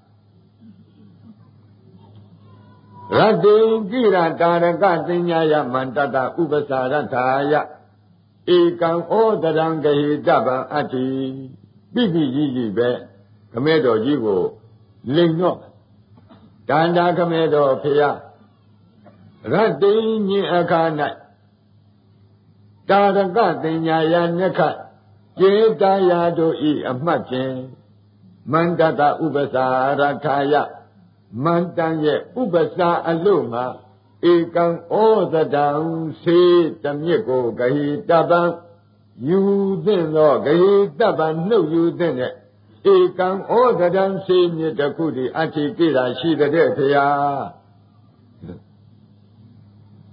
Speaker 1: ရတ္တိကိရတာရကသိညာယမန္တတဥပ္ပစာရထာယဧကံဩဒရံဂဟိတဗံအတ္တိပိပိကြီးကြီးပဲခမဲတော်ကြီးကိုလိန်တော့တန္တာခမဲတော်ဖေယရတ္တိညင်အခါ၌တာရကသိညာယညခကျေတရာတို့ဤအမှတ်ဖြင့်မန္တတဥပ္ပစာရထာယမန္တန်ရဲ့ဥပ္ပစာအလို့မှာဧကံဩသတံစေတမြစ်ကိုဂဟိတပံယူသင့်သောဂဟိတပံနှုတ်ယူသင့်တဲ့ဧကံဩသတံစေမြစ်တစ်ခုဒီအဋ္ဌိကိတာရှိတဲ့ဖေဟာ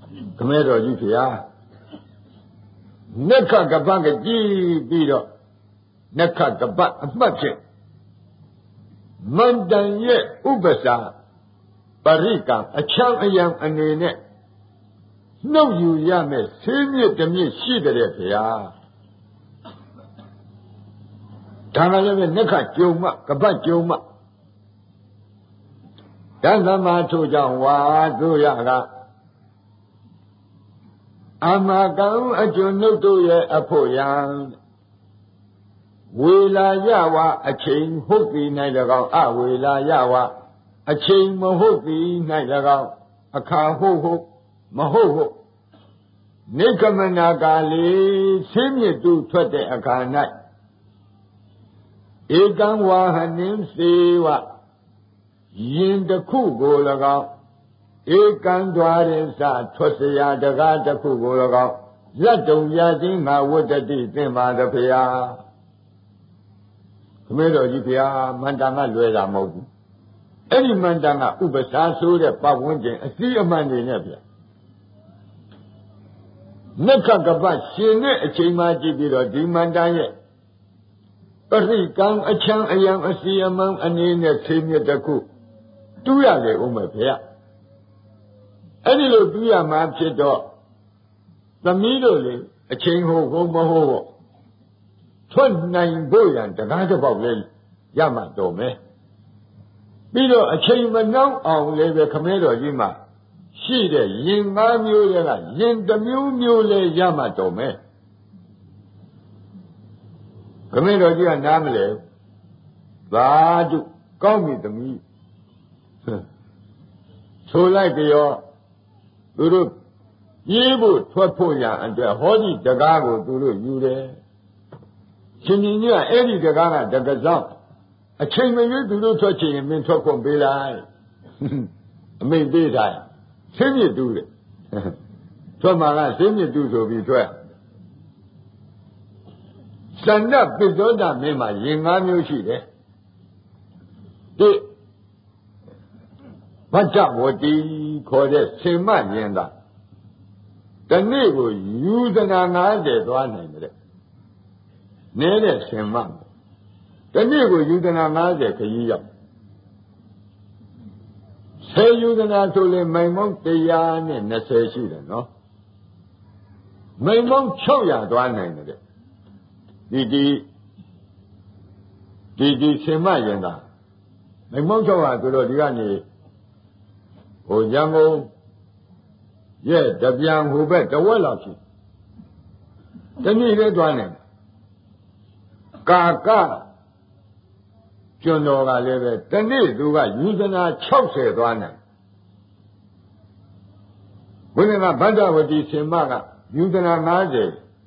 Speaker 1: ခမဲတော်ကြီးဖေဟာနက္ခကပတ်ကကြည့်ပြီးတော့နက္ခကပတ်အမှတ်ဖြင့်မန္တန်ရဲ့ဥပ္ပစာပရိကံအချမ်းအယံအနေနဲ့နှုတ်ယူရမယ်ဆေးမြစ်တစ်မြစ်ရှိတဲ့ဖေဟာဒါကလည်းပဲနက္ခကြုံမှကပတ်ကြုံမှဓမ္မမထို့ကြောင့်ဝါတို့ရကအမကံအကျွန်ုပ်တို့ရဲ့အဖို့ယံဝေလာယဝအချိန်ဟုတ်သည်၌၎င်းအဝေလာယဝအချိန်မဟုတ်သည်၌၎င်းအခါဟုတ်ဟုတ်မဟုတ်ဟုတ်နိဂမနာကာလေဆင်းမြစ်တူထွက်တဲ့အခါ၌ဧကံဝါဟနင်းစေဝယင်တစ်ခုကို၎င်းဧကံတွာရင်စထွက်เสียတကားတစ်ခုကို၎င်းလက်တုံရခြင်းငါဝတ္တတိသင်ပါတဖေဟာခမဲတော်ကြီးဖေဟာမန္တန်ကလွယ်တာမဟုတ်ဘူးအဲ့ဒီမန္တန်ကဥပ္ပစာဆိုတဲ့ပတ်ဝန်းကျင်အစည်းအမှန်တွေနဲ့ဗျနက္ခကပတ်ရှင်တဲ့အချိန်မှကြည့်ပြီးတော့ဒီမန္တန်ရဲ့ပရိကံအချမ်းအယံအစီအမံအနေနဲ့ဆေးမြစ်တစ်ခုတူးရလေဦးမယ်ဖေအဲ့ဒီလိုတူးရမှာဖြစ်တော့သမီးတို့လေအချိန်ဟုတ်ဟုတ်မဟုတ်ဟုတ်ထွက်နိုင်ဖို့ရန်တကားတစ်ပေါက်လဲရမှတော်မယ်ပြီးတော့အချိန်မနှောင်းအောင်လည်းပဲခမဲတော်ကြီးမှာရှိတဲ့ရင်ငါးမျိုးတွေကရင်တစ်မျိုးမျိုးလဲရမှတော်မယ်ခမဲတော်ကြီးကနားမလဲသာဓုကောင်းပြီသမီးဆိုလိုက်ကြောသူတို့ပြေးဖို့ထွက်ဖို့ရန်အတွက်ဟောဒီတကားကိုသူတို့ယူတယ်ရှင်ကြီးကအဲ့ဒီတကားကတကစားအချိန်မရွေးသူတို့ထွက်ချင်ရင်မင်းထွက်ခွင့်ပေးလိုက်အမိန့်ပေးထားဆင်းမြစ်တူးတယ်ထွက်မှာကဆင်းမြစ်တူးဆိုပြီးထွက်စန္ဒပိသောတာမင်းမှာရင်ငါးမျိုးရှိတယ်ဒီဗတ္တဝတိခေါ်တဲ့ဆင်မရင်သာတနေ့ကိုယူဇနာငါးဆယ်သွားနိုင်တယ်နဲတဲ့ဆင်မတနေ့ကိုယူဇနာငါးဆယ်ခရီးရောက်ဆယ်ယူဇနာဆိုရင်မိန်မောင်းတရားနဲ့နှစ်ဆယ်ရှိတယ်နော်မိန်မောင်း၆ရာသွားနိုင်တယ်ဒီဒီဒီဒီဆင်မရင်သာမိန်မောင်း၆ရာဆိုတော့ဒီကနေဟိုရန်ကုန်ရဲ့တပြန်ဟိုဘက်တဝက်လောက်ရှိတနည်းလေးသွားနိုင်ကာကကျွန်းတော်ကလည်းပဲတနေ့သူကယူဇနာ၆၀သွားနိုင်ဘုရားကဗတ္တဝတိရှင်မကယူဇနာ၅၀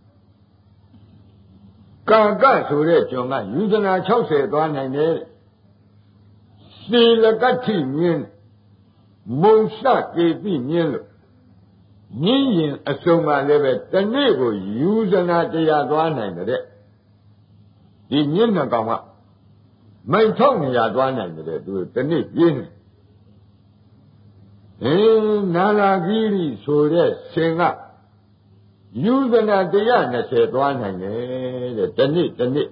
Speaker 1: ကာကဆိုတဲ့ကျွန်းကယူဇနာ၆၀သွားနိုင်တယ်စီလကတ္ထိမြင်းမုံစကေတိမြင်းလို့မြင်းရင်အစုံကလည်းပဲတနေ့ကိုယူဇနာတရားသွားနိုင်တဲ့ဒီမြင်းနှစ်ကောင်ကမိုင်ထောက်နေရသွားနိုင်တယ်သူတနေ့ပြင်းနေအဲနာလာကြီးရီဆိုတဲ့ဆင်ကယူဇနာတရား၂၀သွားနိုင်တယ်တဲ့တနေ့တနေ့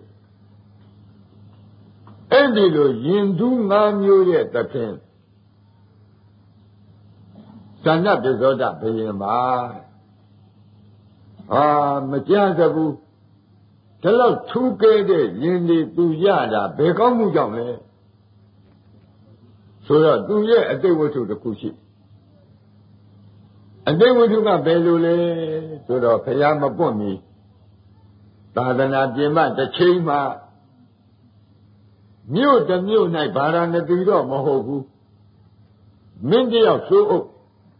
Speaker 1: အဲ့ဒီလိုရင်သူ၅မျိုးရဲ့သဖြင့်သန္နပစ္စောဒဘယင်ပါအာမကြသဘူးဒီလောက်ထူးကဲတဲ့ယင်တွေသူရတာဘယ်ကောင်းမှုကြောင့်လဲဆိုတော့သူရဲ့အတိတ်ဝတ္ထုတစ်ခုရှိအတိတ်ဝတ္ထုကဘယ်လိုလဲဆိုတော့ဘုရားမပွင့်မီသာသနာပြင်မတစ်ချိန်မှမြို့တစ်မြို့၌ဗာရာဏသီတော့မဟုတ်ဘူးမင်းတယောက်ဆိုးအုပ်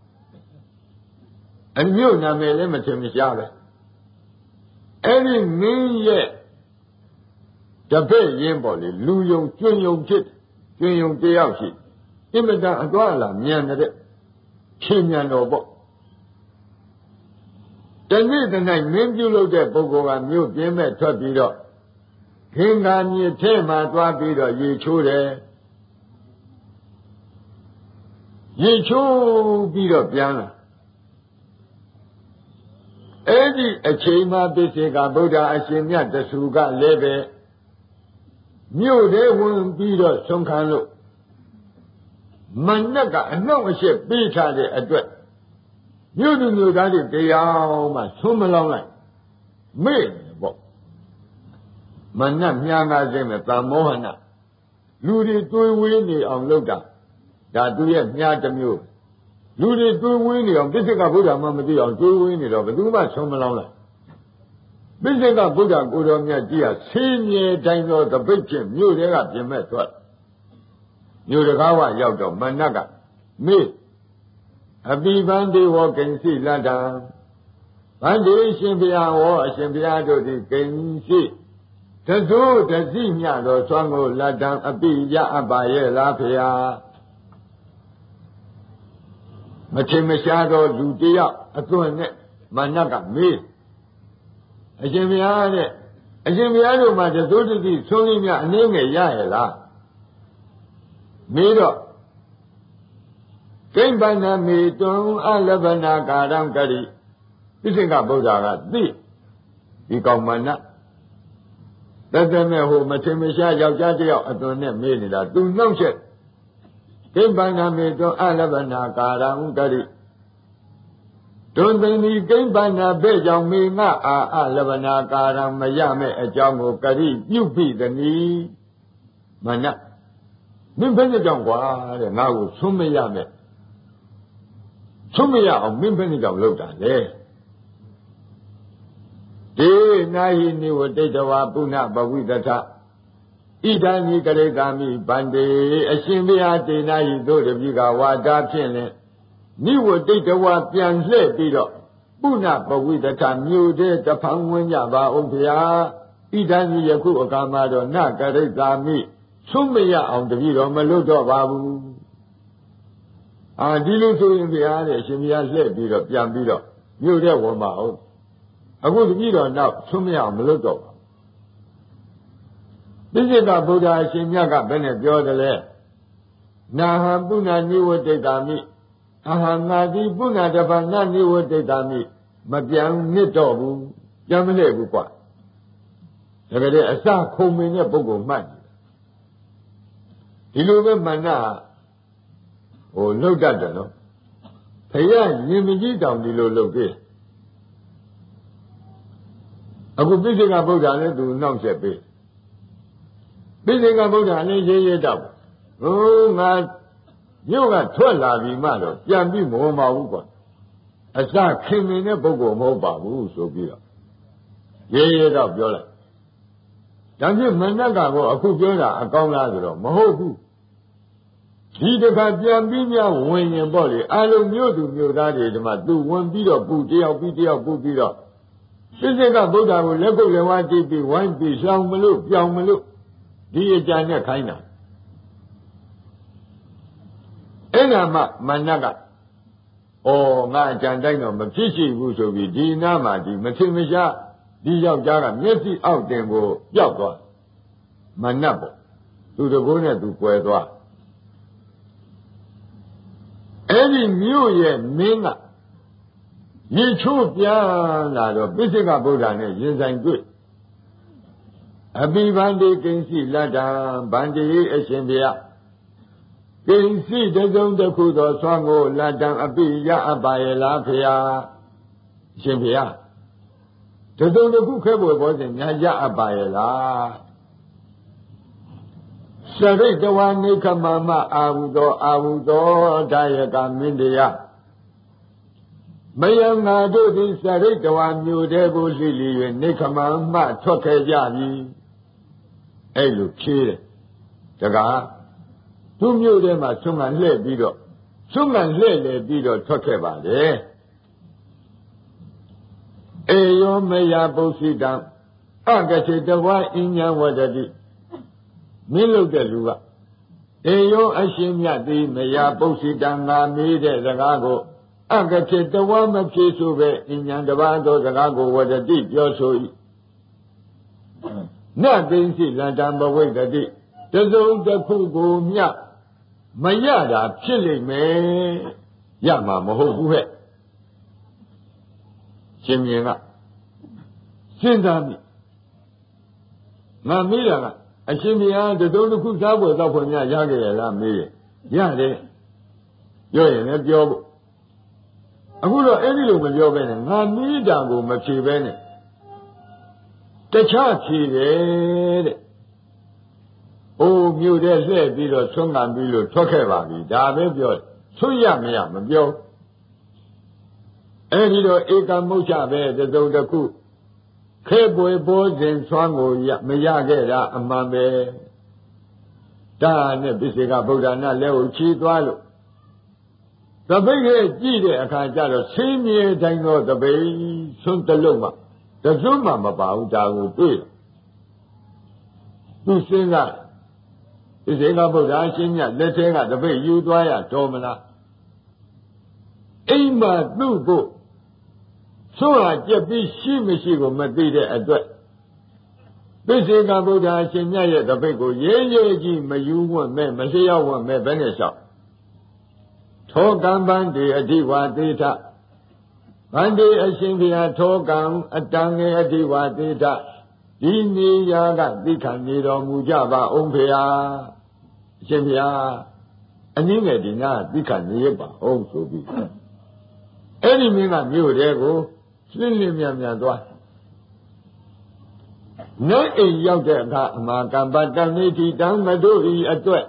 Speaker 1: အမြို့နာမည်လည်းမထင်မရှားပဲအဲ့ဒီမင်းရဲ့တပည့်ရင်းပေါ့လေလူယုံကျွင်ယုံဖြစ်ကျွင်ယုံတယောက်ရှိအင်မတန်အသွားအလာမြန်တဲ့ဖြေမြန်တော်ပေါ့တနေ့တနေ့မင်းပြုလုပ်တဲ့ပုဂ္ဂိုလ်ကမြို့ပြင်းမဲ့ထွက်ပြီးတော့ခင်္ကာမြေထဲမှာသွားပြီးတော့ရေချိုးတယ်ရေချိုးပြီးတော့ပြန်လာ Edi a chema bisika Buddha ashimya tasuga lebe Myo de wun biro sonkalo Manaka no ship beta de address Myo do know that it they are my sumalong like me Manam Yanga Zeme Mohana Ludi do winnie on Loda that do yet Nyatamu Ludi do winnie on bisika Buddha Mamadi on do winnie over do much sumalong like Bisika Buddha Guromia dear, senior dino the bitchin, knew they got the method. Knew the Gawa Yaudo, Managa, me. A bivandi walk and see Lada. Bandi Shimbia or Shimbiado the King see. The zoo, the Zimia, the Songo Lada, a Bia Abaye Lapia. Machimishado, Ludia, a Tuane, Managa, me. A Jimiane, a Jimiano, my daughter, Sony, a name a Yaela. Made up. Came by Nami, Don Alabana, Gadam Gadi. This is a Buddha, the become Mana. That's the man who Matimisha Yajadia at the name made it. Do no shit. Came by Nami, Don Alabana, Gadam Gadi. Don't they need game by na bed on me, not a Lavana Garam Mayame, a jungle Gari, you be the knee. Mana. Mimpenijangwa, and now Sumayame. Sumaya of Mimpenijang looked at there. Day Nahi knew a data wa Puna, but with the top. Idani Galegami, Bande, a Shimbia, de Nahi, do the Viga, Wada Chene. Ni wo date the wa pian le bido. Puna but with the time you did the Pangwanya ba Opia, Idani Yaku Okamado, Nagareta me, Sumaya on the video Maludo Babu. And Dilu to in the area, Shimia le bido, pian bido, you there were mao. I would video now, Sumaya Maludo. This is the Buddha Shimyaga Bennett Yodele. Naha Puna knew what they got me. Ahangadi Buna de Banani would they dami, Madian Nitobu, Yamale Bupa. There is a sa coming a book of money. Iluga Mana, oh, no data, no. Paya, Yimiji down the low low there. I could visit about that to non-shepe. Visiting about that, ye down. Oh, my. You got twelve lavi malo, Yambi Moma Uba. A star came in a bogo moba, so be it. Yea, up your life. Yambi Managa, a Kubiola, a Gongazero, Mahobu. See the Yambinia wing and body. I don't know to you that is my do one bit of booty or booty or booty up. This is a Buddha will let go the one to be one piece, young Malu, young Malu. Dear Jana Kaina. Enama Managa. Oh, my Jandano, Matishi, who shall be Dinama, the Matimisha, the Yaga, Messi out them go, Yaga. Manabo. To the Bona to Puerto. Any new year, Mina. Ye choose Yana, Bissika Buddha, yes, I'm good. Abi Bandi can see Lada, Bandi, Eshimbia. Can see the Zon de Kudo, Songo, Ladan, Abiya, Abaya, Lapia, Shimbia. The Zon de Kukabo was in Yaya Abaya. Sarik the one Nika Mama, Awudo, Awudo, Dayaga, Mindia. Mayanga do this, Sarik the one new Debu Lily, and Nika Mama, Toke Yavi. Elu, Kiri. Daga. Two new them are Suman Le Bido. Suman Le Bido talk about it. Ayo Maya Bosida. Agate the white in your water. Milo de Lua. Ayo Ashimia di Maya Bosida made the Gago. Agate the one of Chisuve in Yandavado the Gago water deep your soul. Nothing see Landamba with the deep. The old the Kugo Mia. Mayada chili me Yama Moho. ရှင်မြင်ကစဉ်းစားပြီငါမေးတာကအရှင်ဘုရားတစုံတစ်ခုစားပွဲတော့ဖွယ်များရခဲ့ရလားမေးတယ်ရတယ်ပြောရင်လည်းပြောဖို့အခုတော့အဲ့ဒီလိုမပြောဘဲနဲ့ငါမေးတာကိုမဖြေဘဲနဲ့တခြားဖြေတယ်တဲ့အိုးမြို့တဲ့လှည့်ပြီးတော့ဆွမ်းခံပြီးလို့ထွက်ခဲ့ပါပြီဒါပဲပြောတယ်ဆွရမရမပြောအဲ့ဒီတော့ဧကမုတ်ချပဲတစုံတစ်ခုခဲပွေပေါ်စဉ်ဆွမ်းကိုရမရခဲ့တာအမှန်ပဲဒါနဲ့ပိစိကဗုဒ္ဓနာလက်ကိုချီးသွားလို့သပိတ်ရဲ့ကြည့်တဲ့အခါကျတော့ဆင်းရဲတိုင်းသောသပိတ်ဆွန်းတလုံးမှတစွန်းမှမပါဘူးဒါကိုတွေ့တယ်သူစဉ်းစားပိစိကဗုဒ္ဓအရှင်မြတ်လက်ထဲကသပိတ်ယူသွားရတော်မလားအိမ်မှာသူ့ကိုဆိုဟာကြက်ပြီးရှိမရှိကိုမသိတဲ့အတွက်ပိစိကဗုဒ္ဓအရှင်မြတ်ရဲ့သပိတ်ကိုရဲရဲကြီးမယူဝတ်မဲ့မလျှောက်ဝတ်မဲ့ဘယ်နဲ့လျှောက်ထောကံပန္တိအဓိဝါသေထဗန္တိအရှင်ဘုရားထောကံအတံငယ်အဓိဝါသေထဒီနေရာကသိခံနေတော်မူကြပါအောင်ဖေဟာအရှင်ဘုရားအနည်းငယ်ဒီနာသိခံနေရပါအောင်ဆိုပြီးအဲ့ဒီမင်းကမြို့တဲကိုလင်းလင်းမြန်မြန်သွားနိုင်အိမ်ရောက်တဲ့အခါအမာကမ္ပတဏိတိတံမတို့ဤအတွက်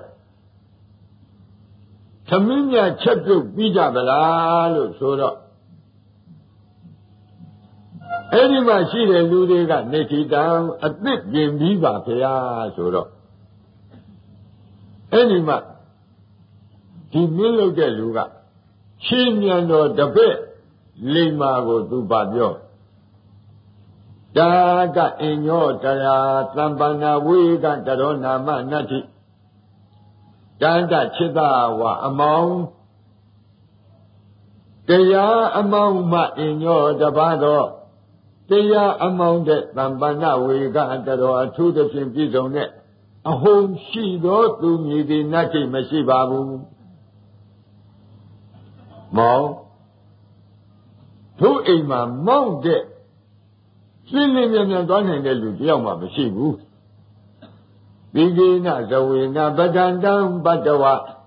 Speaker 1: သမင်းမြချက်ပြုတ်ပြီးကြဗလားလို့ဆိုတော့အဲ့ဒီမှာရှိတဲ့လူတွေကနေတိတံအသစ်ပြင်ပြီးပါဗျာဆိုတော့အဲ့ဒီမှာဒီမင်းလုပ်တဲ့လူကရှင်းမြန်တော်တပည့်လိမ္မာကိုသူပါပြောဒါကအင်ညောတရားသံပန္နာဝိကတရောနာမနတ္တိတန္တจิตဝါအမောင်းတရားအမောင်းမှအင်ညောတပါတော့တရားအမောင်းတဲ့သံပန္နဝိကတရောအထူးသဖြင့်ပြည့်စုံတဲ့အဟုန်ရှိသောသူမည်သည်နတ္တိမရှိပါဘူးမောင်းတို့အိမ်မှာမောင်းတဲ့ရှင်းလင်းမြန်မြန်သွားနိုင်တဲ့လူတယောက်မှမရှိဘူးတိကေနဇဝေနပဒန္တံပတ္တဝ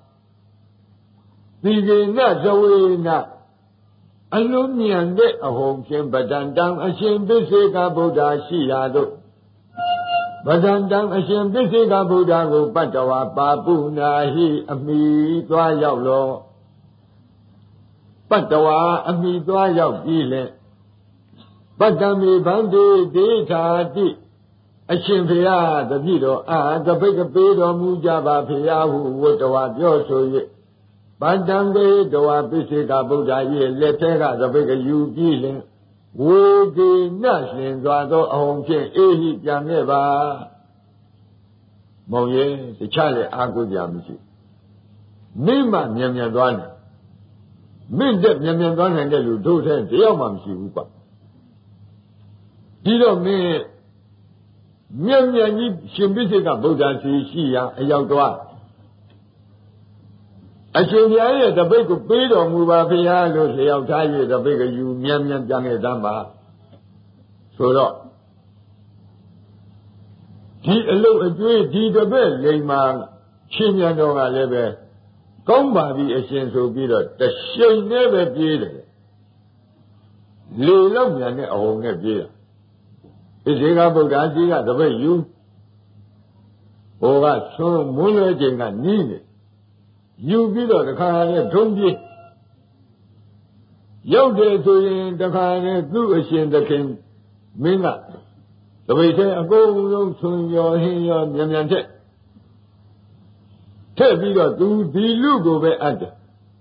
Speaker 1: တိကေနဇဝေနအလုံးမြန်တဲ့အဟုန်ဖြင့်ပဒန္တံအရှင်ပိစေကဗုဒ္ဓရှိရာတို့ပဒန္တံအရှင်ပိစေကဗုဒ္ဓကိုပတ္တဝပါပုနာဟိအမိသွားရောက်လောပတ္တဝါအမိသွားရောက်ပြီးလဲပတ္တမေဗန္တိဒေထာတိအရှင်ဖေယတပည့်တော်အာတပိတ်ကပေးတော်မူကြပါဖေယဟုဝတ္တဝါပြောဆို၍ပတ္တံဘေတဝါပိစေကဗုဒ္ဓရဲ့လက်ထဲကတပိတ်ကယူပြီးလင်ဝေကေနရှင်စွာသောအဟုန်ဖြင့်အေဟိပြန်ခဲ့ပါမောင်ရဲ့တခြားလည်းအာကိုကြမရှိမိမမြန်မြန်သွားတယ်မင်းတက်မြန်မြန်သွားနိုင်တဲ့လူတို့ထဲတယောက်မှမရှိဘူးကွာဒီတော့မင်းမြန်မြန်ကြီးရှင်ပိစိကဗုဒ္ဓစီရှိရာအရောက်သွားအရှင်ဘုရားရဲ့တပိတ်ကိုပေးတော်မူပါဖေဟာလို့လျှောက်ထား၍တပိတ်ကယူမြန်မြန်ပြန်ခဲ့တမ်းပါဆိုတော့ဒီအလုတ်အကျွေးဒီတပည့်လိမ္မာရှင်မြန်တော်ကလည်းပဲကောင်းပါပြီအရှင်ဆိုပြီးတော့တရှိန်နဲ့ပဲပြေးတယ်လေလောက်မြန်တဲ့အဟုန်နဲ့ပြေးတာဣဇေကဗုဒ္ဓကြီးကတပည့်ယူဟိုကသွန်းမွန်းလွဲချိန်ကနီးနေယူပြီးတော့တခါနဲ့ထုံးပြေးရောက်တယ်ဆိုရင်တခါနဲ့သူ့အရှင်သခင်မင်းကတပည့်ထဲအကုန်လုံးသွန်းရောဟင်းရောမြန်မြန်ထက်ထည့်ပြီးတော့သူဒီလူကိုပဲအပ်တယ်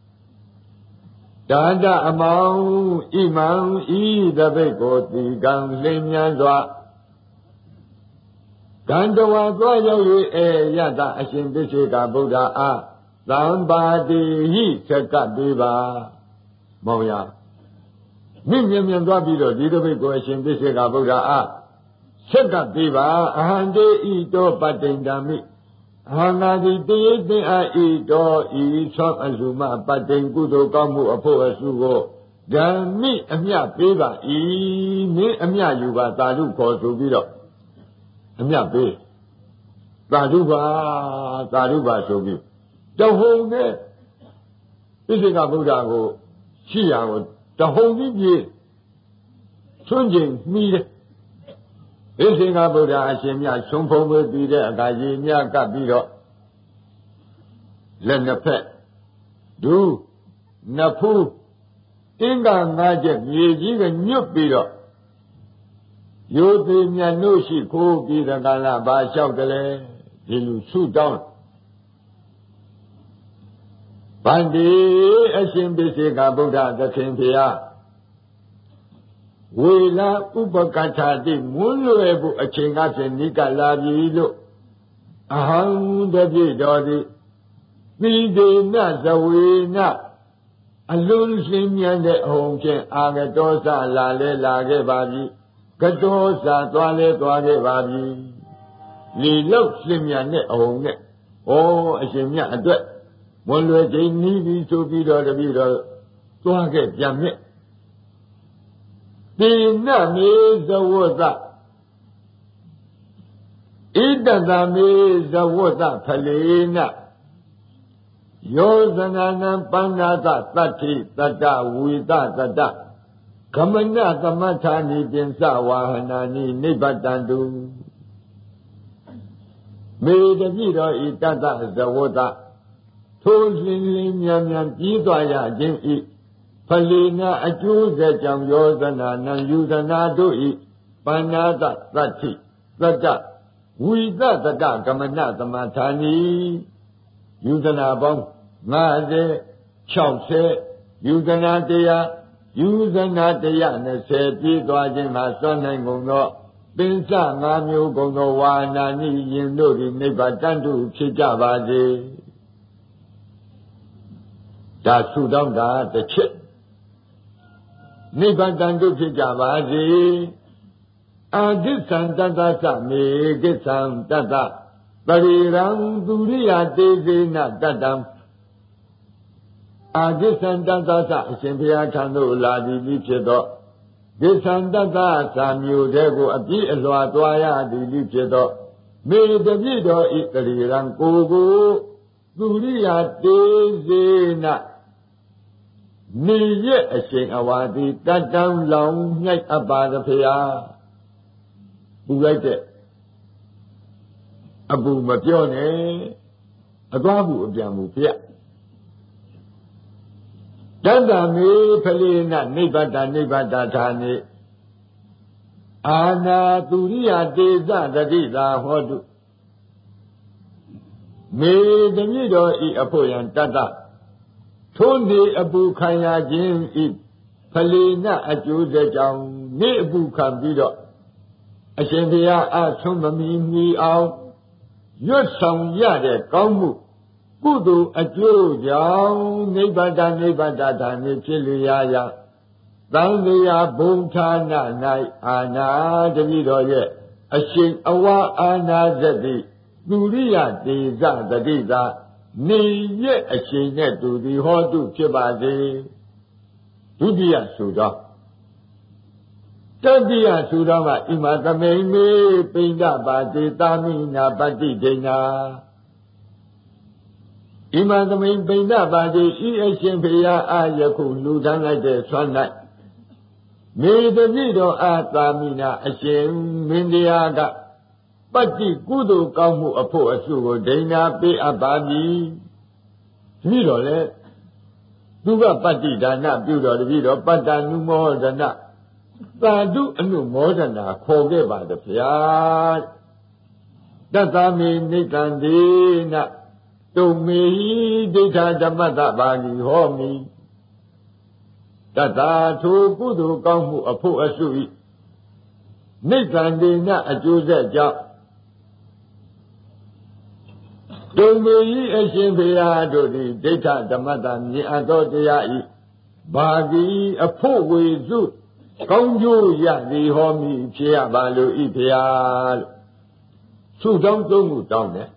Speaker 1: ဒါတအမောင်ဣမံဤတပိတ်ကိုတီကံလင်းမြန်စွာကံတဝါသွားရောက်၍အေယတအရှင်ပိစေကဗုဒ္ဓအားသံပါတိဟိသက်ကပေးပါမောင်ရမြင့်မြင့်မြင့်သွားပြီးတော့ဒီတပိတ်ကိုအရှင်ပိစေကဗုဒ္ဓအားသက်ကပေးပါအဟံတေဤတောပတ္တိန္ဒာမိအဟံငါသည်တရေသင်အားဤတော်ဤသောအလူမပတ္တိန်ကုသိုလ်ကောင်းမှုအဖို့အစုကိုဓမ္မိအမြပေးပါဤမင်းအမြယူပါသာဓုခေါ်ဆိုပြီးတော့အမြပေးသာဓုပါသာဓုပါဆိုပြီးတဟုန်နဲ့ပိစိကဗုဒ္ဓကိုရှိရာကိုတဟုန်ကြီးပြေးဆွန့်ကျင်မှီတယ်ပိစိကဗုဒ္ဓအရှင်မြတ်ဆုံးဖုံးပေးပြီးတဲ့အခါရေမြကပ်ပြီးတော့လက်နှစ်ဖက်ဒူးနှစ်ဖူးအင်္ဂါငါးချက်မြေကြီးကညွတ်ပြီးတော့ရိုသေမြတ်တို့ရှိခိုးပြီးတဲ့ကာလဘာလျှောက်တယ်လဲဒီလူဆုတောင်းဗန္တိအရှင်ပိစိကဗုဒ္ဓသခင်ဖေယဝေလာဥပကဋ္ဌတိမွန်းလွယ်ဖို့အချိန်ကဖြင့်နိကလာပြီလို့အဟံတပြည့်တော်သည်သီဒေနဇဝေနအလုံးစင်းမြန်းတဲ့အဟုန်ဖြင့်အာဂတောစလာလဲလာခဲ့ပါပြီကတောစသွားလဲသွားခဲ့ပါပြီလီလောက်စင်းမြန်းတဲ့အဟုန်နဲ့ဩအရှင်မြတ်အတွက်မွန်လွယ်ချိန်နီးပြီးဆိုပြီးတော့တပည့်တော်သွားခဲ့ပြန်မြဲတိနမေဇဝတ္တဣတတမေဇဝတ္တဖလေနယောဇနာနံပန္နာတသတ္ထိတတ္တဝိတတတ္တဂမနသမထာနိပင်စဝါဟနာနိနိဗ္ဗတံတုမေတပြည့်တော်ဤတတ္တဇဝတ္တထိုးလင်းလင်းမြန်မြန်ပြီးသွားရခြင်းဤဖလေနာအကျိုးဆက်ကြောင့်ယောဇနာနံယူဇနာတို့ဤပန္နာတသတ္ထိတတ္တဝိတတတ္တဂမနသမထာနိယူဇနာပေါင်းငါးဆယ်ခြောက်ဆယ်ယူဇနာတရားယူဇနာတရားနှစ်ဆယ်ပြည့်သွားခြင်းမှာစွန့်နိုင်ကုန်သောပင်စငါးမျိုးကုန်သောဝါနာနိယင်တို့သည်နိဗ္ဗာန်တန်တုဖြစ်ကြပါစေဒါဆုတောင်းတာတစ်ချက်နိဗ္ဗာန်တန်တုဖြစ်ကြပါစေအာဒိသံတတ္တသမေကိသံတတ္တပရိရံသူရိယတေဇေနတတ္တံအာဒိသံတတ္တသအရှင်ဘုရားထံသို့လာသည်ပြီးဖြစ်သောဒိသံတတ္တသာမျိုးတဲ့ကိုအပြည့်အလွှာသွားရသည်ပြီးဖြစ်သောမေတပြည့်တော်ဤပရိရံကိုကိုသူရိယတေဇေနနေရဲ့အရှင်အဝါသည်တတ္တံလောင်ညှိုက်အပ်ပါသဖေဟာပူလိုက်တဲ့အပူမပြောနဲ့အသွားဘူးအပြန်ဘူးဖေတတ္တမေဖလေနနိဗ္ဗတနိဗ္ဗတဌာနိအာနာသူရိယတေဇတတိသာဟောတုမေတမြင့်တော်ဤအဖို့ယံတတ္တထိုနေအပူခံရခြင်းဤဖလေနအကျိုးဆက်ကြောင့်နေအပူခံပြီးတော့အရှင်ဘုရားအဆုံးမမီမီအောင်ရွတ်ဆောင်ရတဲ့ကောင်းမှုကုသိုလ်အကျိုးကြောင့်နိဗ္ဗာန်နိဗ္ဗာန်ဌာနေဖြစ်လျာရသံဃာဘုံဌာန၌အာနာတတိတော်ရဲ့အရှင်အဝါအာနာဇတိသူရိယတေဇတတိသာနေရဲ့အရှင်နဲ့တူသည်ဟောတုဖြစ်ပါစေဒုတိယဆိုတော့တတိယဆိုတော့ကဣမသမိန်မေပိဋကပါတိသာမိနာပတိဒိနာဣမသမိန်ပိဋကပါတိဤအရှင်ဖေယအာယခုလူထမ်းလိုက်တဲ့ဆွမ်း၌မေတပြည့်တော်အာသာမိနာအရှင်မင်းတရားကပတ္တိကုသိုလ်ကောင်းမှုအဖို့အစုကိုဒိနာပေးအပ်ပါမည်ပြီးတော့လေသူကပတ္တိဒါနပြုတော်တပြီးတော့ပတ္တနုမောဒနာသာဓုအနုမောဒနာခေါ်ခဲ့ပါတဗျာတတ္တမေနိတံဒေနတုံမေဟိဒိဋ္ဌဓမ္မတပါဠိဟောမိတတ္တာထိုကုသိုလ်ကောင်းမှုအဖို့အစုဤနိတံဒေနအကျိုးဆက်ကြောင့်တုံမေဟိအရှင်ဘုရားတို့သည်ဒိဋ္ဌဓမ္မတမြင်အပ်သောတရားဤဘာဂီအဖို့ဝေစုကောင်းကျိုးရသည်ဟောမိဖြစ်ရပါလို့ဤဖျားလို့ဆုတောင်းသုံးခုတောင်းတယ်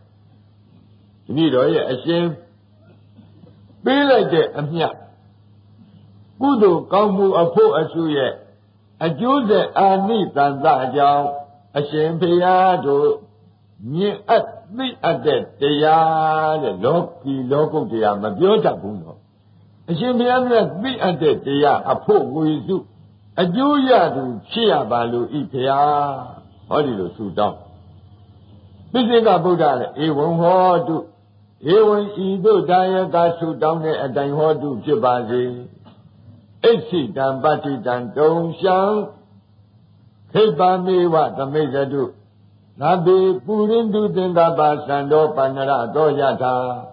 Speaker 1: ဒီတော်ရဲ့အရှင်ပေးလိုက်တဲ့အမြတ်ကုသိုလ်ကောင်းမှုအဖို့အစုရဲ့အကျိုးဆက်အာနိသန္တအကြောင်းအရှင်ဘုရားတို့မြင်အပ်သိအပ်တဲ့တရားတဲ့လောကီလောကုတ္တရာမပြောတတ်ဘူးနော်အရှင်ဘုရားမြတ်သိအပ်တဲ့တရားအဖို့ဝေစုအကျိုးရသူဖြစ်ရပါလို့ဤဘုရားဟောဒီလိုဆုတောင်းပိစိကဗုဒ္ဓလည်းဧဝံဟောတုဧဝံဤသို့ဒါယကဆုတောင်းတဲ့အတိုင်းဟောတုဖြစ်ပါစေဣသိတံပတ္တိတံတုံရှံခိပ္ပမေဝသမိစ္ဆတုနာဘေပုရိန္တုသင်္ကပ္ပသံတော်ပန္နရတော်ယထာ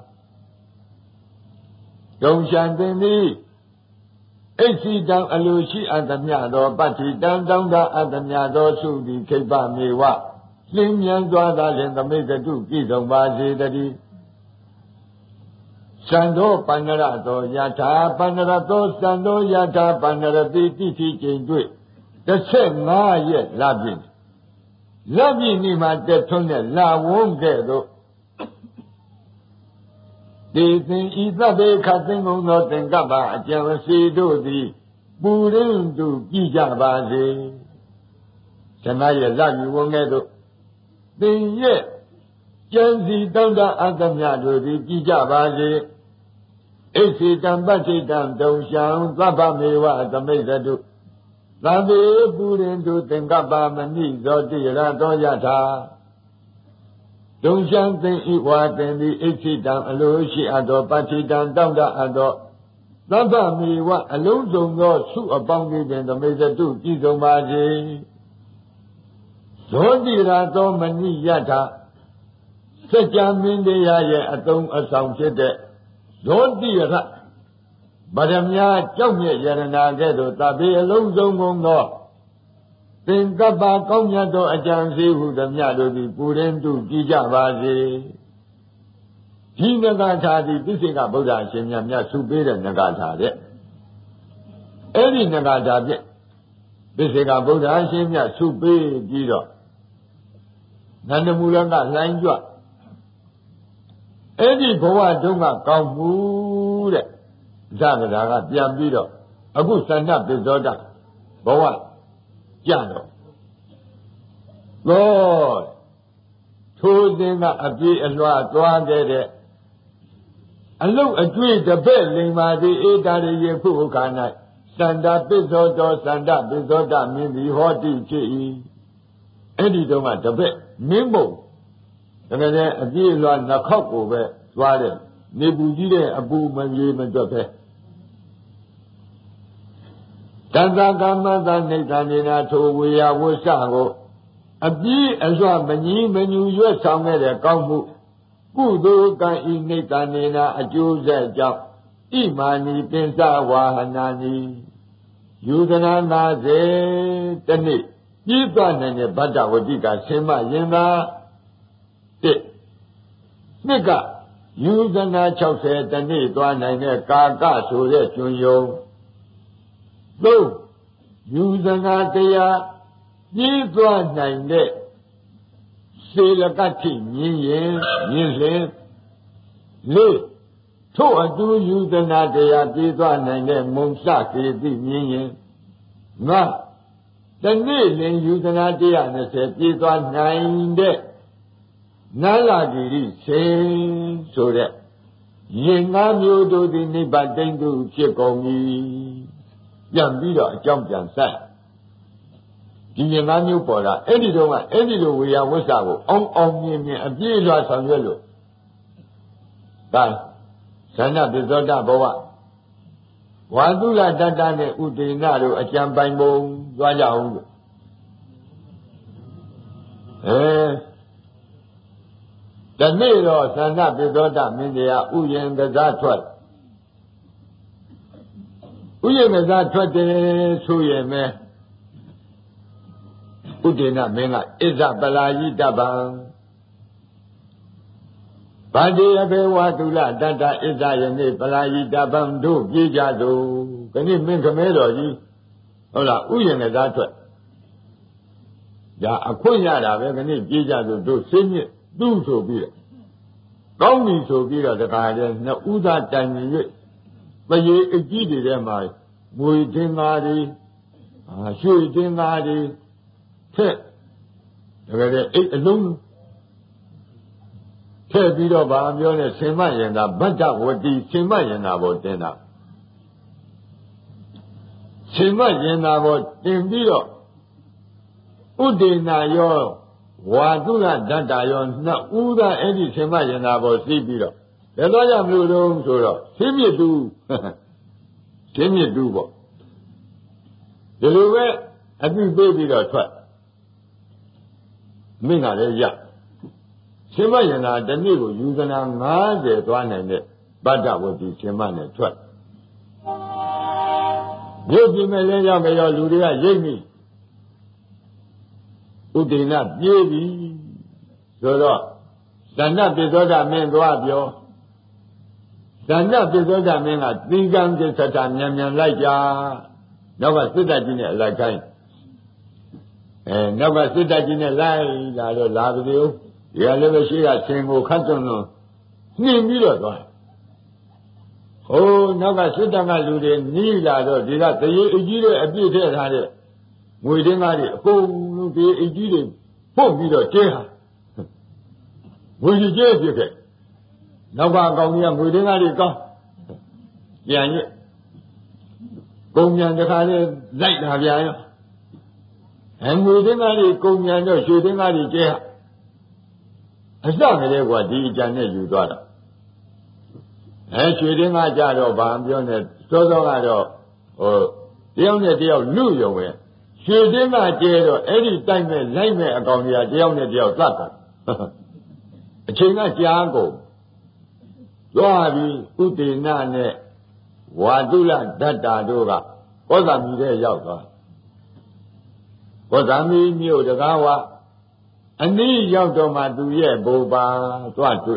Speaker 1: တုံရှံသင်သည်ဣသိတံအလိုရှိအပ်သမျှသောပတ္တိတံတောင်းတအပ်သမျှသောဆုသည်ခိပ္ပမေဝလင်းမြန်စွာသာလျှင်သမိစ္ဆတုပြည့်စုံပါစေတည်းသံတော်ပန္နရတော်ယထာပန္နရတော်သံတော်ယထာပန္နရတိတိတိကျိန်တွေ့တစ်ဆက်ငါးရက်လပြည့်လပြည့်နေ့မှာတက်ထွန်းတဲ့လာဝန်းကဲ့သို့ဒီသင်ဤသဗ္ဗေခသင်္ကုံသောသင်္ကပ္ပအကျံစီတို့သည်ပူရင်းတူကြည်ကြပါစေဇနရဲ့လပြည့်ဝန်းကဲ့သို့သင်ရဲ့ကျန်စီတောင်းတအပ်သမျှတို့သည်ကြည်ကြပါစေဣသိတံပတ္တိတံတုံရှံသဗ္ဗမေဝသမိစ္ဆတုသဗ္ဗေပုရိန္တုသင်္ကပ္ပမဏိဇောတိရသောယထာတုံရှံသင်ဤဝါသင်သည်ဣသိတံအလိုရှိအပ်သောပတ္တိတံတောင်းတအပ်သောသဗ္ဗမေဝအလုံးစုံသောဆုအပေါင်းကြီးပင်သမိစ္ဆတုကြည်ဆုံးပါစေဇောတိရသောမဏိယထာစัจ जा မင်းတရားရဲ့အသုံးအဆောင်ဖြစ်တဲ့ဇောတိရဗရမညာကြောက်မြတ်ယရနာကဲ့သို့သဗ္ဗေအလုံးစုံကုန်သောသင်္ကပ္ပကောင်းမြတ်သောအကြံစီဟုသမျှတို့သည်ပူရင်းတုကြည်ကြပါစေဒီနဂါထာသည်ပိစိကဗုဒ္ဓအရှင်မြတ်မြတ်ဆုပေးတဲ့နဂါထာတဲ့အဲ့ဒီနဂါထာဖြင့်ပိစိကဗုဒ္ဓအရှင်မြတ်ဆုပေးပြီးတော့နန္ဒမူလကလှိုင်းကြွအဲ့ဒီဘဝတုန်းကကောင်းမှုတဲ့ဇဂရာကပြန်ပြီးတော့အခုသန္နပိဇောတဘဝကြတော့သောထိုစဉ်ကအပြေးအလွှာသွားခဲ့တဲ့အလုတ်အကျွေးတပည့်လိမ္မာသည်ဧတာရိယေဖုခါ၌သန္တာပိဇောတောသန္တာပိဇောတမင်းသည်ဟောတိဖြစ်၏အဲ့ဒီတုန်းကတပည့်မင်းမုံတကယ်တည်းအပြေးအလွှာနှစ်ခေါက်ကိုပဲသွားတယ်နေပူကြီးတဲ့အပူမပြေမတွက်ပဲတသကမသနိဋ္ဌာနေနာထိုဝေယဝဆကိုအပြေးအလွှာမကြီးမညူရွတ်ဆောင်ခဲ့တဲ့ကောင်းမှုကုသိုလ်ကံဤနိဋ္ဌာနေနာအကျိုးဆက်ကြောင့်ဣမာနီပင်စဝါဟနာနီယူဇနာနာစေတနေ့ပြီးသွားနိုင်တဲ့ဗတ္တဝတိကဆင်းမရင်သာတစ်နှစ်ကယူဇနာ၆၀တနေ့သွားနိုင်တဲ့ကာကဆိုတဲ့ကျွန်းယုံသုံးယူဇနာတရားပြီးသွားနိုင်တဲ့စေလကတိမြင်ရင်မြင်လင်လေးထို့အတူယူဇနာတရားပြီးသွားနိုင်တဲ့မုံစကေတိမြင်ရင်ငါတနေ့လင်ယူဇနာတရား၂၀ပြီးသွားနိုင်တဲ့နာလာဂီရိစေဆိုတဲ့ရင်ငါးမျိုးတို့သည်နိဗ္ဗာန်တိမ်သူဖြစ်ကုန်ပြီပြန်ပြီးတော့အကြောင်းပြန်ဆက်ဒီရင်ငါးမျိုးပေါ်တာအဲ့ဒီတော့ကအဲ့ဒီလိုဝေယဝဆကိုအောင်အောင်မြင်မြင်အပြည့်အစုံဆောင်ရွက်လို့ဒါဇဏပိဇောတဘဝဝါသုလတတ္တနဲ့ဥဒေနတို့အကြံပိုင်ပုံသွားကြအောင်လို့အဲတနေ့တော့သန္နပိသောတမင်းတရားဥယျာဉ်ကစားထွက်ဥယျာဉ်ကစားထွက်တယ်ဆိုရင်မဲဥဒေနမင်းကဣဇပလာယိတပံဗာတိအဘေဝတုလတတ္တဣဇယနေ့ပလာယိတပံတို့ပြေးကြသို့ခဏမင်းခမဲတော်ကြီးဟုတ်လားဥယျာဉ်ကစားထွက်ဒါအခွင့်ရတာပဲခဏပြေးကြသို့တို့စိတ်ညစ်သူ့ဆိုပြီးကောင်းပြီဆိုပြီးတော့တခါတည်းနှစ်ဦးသားတိုင်ရင်၍ပရေအကြီးတွေထဲမှာမွေတင်သားတွေအာရွှေတင်သားတွေထက်တကယ်တည်းအိတ်အလုံးထည့်ပြီးတော့ဗာပြောနဲ့ဆင်မယင်သာဗတ္တဝတိဆင်မယင်သာပေါ်တင်တာဆင်မယင်သာပေါ်တင်ပြီးတော့ဥဒေနာယောဝါတုလဓတ္တယောနှစ်ဦးသာအဲ့ဒီဆင်မယင်သာပေါ်စီးပြီးတော့ဘယ်တော့ကြမလို့တော့ဆိုတော့ဆင်းမြစ်တူဆင်းမြစ်တူပေါ့ဒီလိုပဲအပြုပေးပြီးတော့ထွက်မင်းကလည်းရဆင်မယင်သာတနေ့ကိုယူဇနာ၅၀သွားနိုင်တဲ့ဗတ္တဝတိဆင်မနဲ့ထွက်မြို့ပြည်မဲ့လည်းရောက်ကြရောလူတွေကရိပ်မိဥဒိဏပြေးပြီဆိုတော့သန္နပိသောဒမင်းသွားပြောသန္နပိသောဒမင်းကသီကံကိစ္စတာမြန်မြန်လိုက်ကြနောက်ကစစ်တပ်ကြီးနဲ့အလိုက်ခိုင်းအဲနောက်ကစစ်တပ်ကြီးနဲ့လိုက်လာတော့လာပြီဦးဒီကလည်းပဲရှိကဆင်ကိုခတ်တွန်းလို့နှင်းပြီးတော့သွားဟိုနောက်ကစစ်တပ်ကလူတွေနီးလာတော့ဒီကတရေအကြီးတွေအပြည့်ထည့်ထားတဲ့ငွေတင်းကားတွေအကုန်လုံးဒီအကြီးတွေပုတ်ပြီးတော့ကျဲဟာငွေကြီးကျဲဖြစ်ခဲ့နောက်ကအကောင်ကြီးကငွေတင်းကားတွေကောင်းပြန်ရကုန်မြန်တခါလေးလိုက်တာပြန်ရောအငွေတင်းကားတွေကုန်မြန်တော့ရွှေတင်းကားတွေကျဲဟာအစကလေးကဒီအကြံနဲ့ယူသွားတာအဲရွှေတင်းကားကြတော့ဗာပြောနေစောစောကတော့ဟိုတယောက်နဲ့တယောက်လူရုံပဲရွှေတင်းကကျဲတော့အဲ့ဒီတိုက်မဲ့လိုက်မဲ့အကောင်ကြီးတယောက်နဲ့တယောက်သတ်တာအချိန်ကကြာကုန်သွားပြီးဥဒေနနဲ့ဝါတုလဓတ္တာတို့ကကောသမီထဲရောက်သွားကောသမီမြို့တကားဝအနည်းရောက်တော့မှသူရဲ့ဘိုးပါသွားတွေ့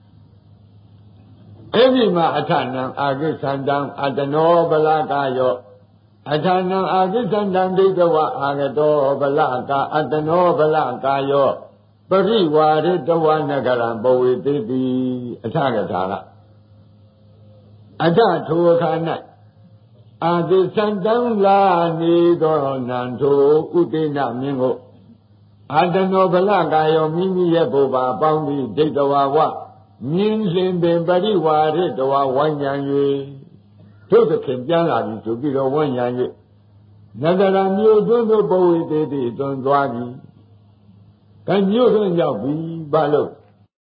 Speaker 1: အဲ့ဒီမှာအထနံအာဂိသန္တံအတနောဗလကာယောအထာနံအာဂိသန္တံဒိဋ္ဌဝအာဂတောဗလကာအတနောဗလကာယောပရိဝါရတဝနဂရံဘဝေတိတိအထကထာကအထထိုအခါ၌အာဂိသန္တံလာနေသောနံထိုဥဒိဏမင်းကိုအတနောဗလကာယောမိမိရဲ့ဘုရားပေါင်းပြီးဒိဋ္ဌဝဝမြင်းလင်ပင်ပရိဝါရတဝဝိုင်းဉာဏ်၍တို့သခင်ပြန်လာပြီဆိုပြီးတော့ဝိုင်းဉာဏ်၍နဂရမြို့တွင်းတို့ဘဝေတေတိတွင်သွားပြီကမြို့တွင်ရောက်ပြီဘာလို့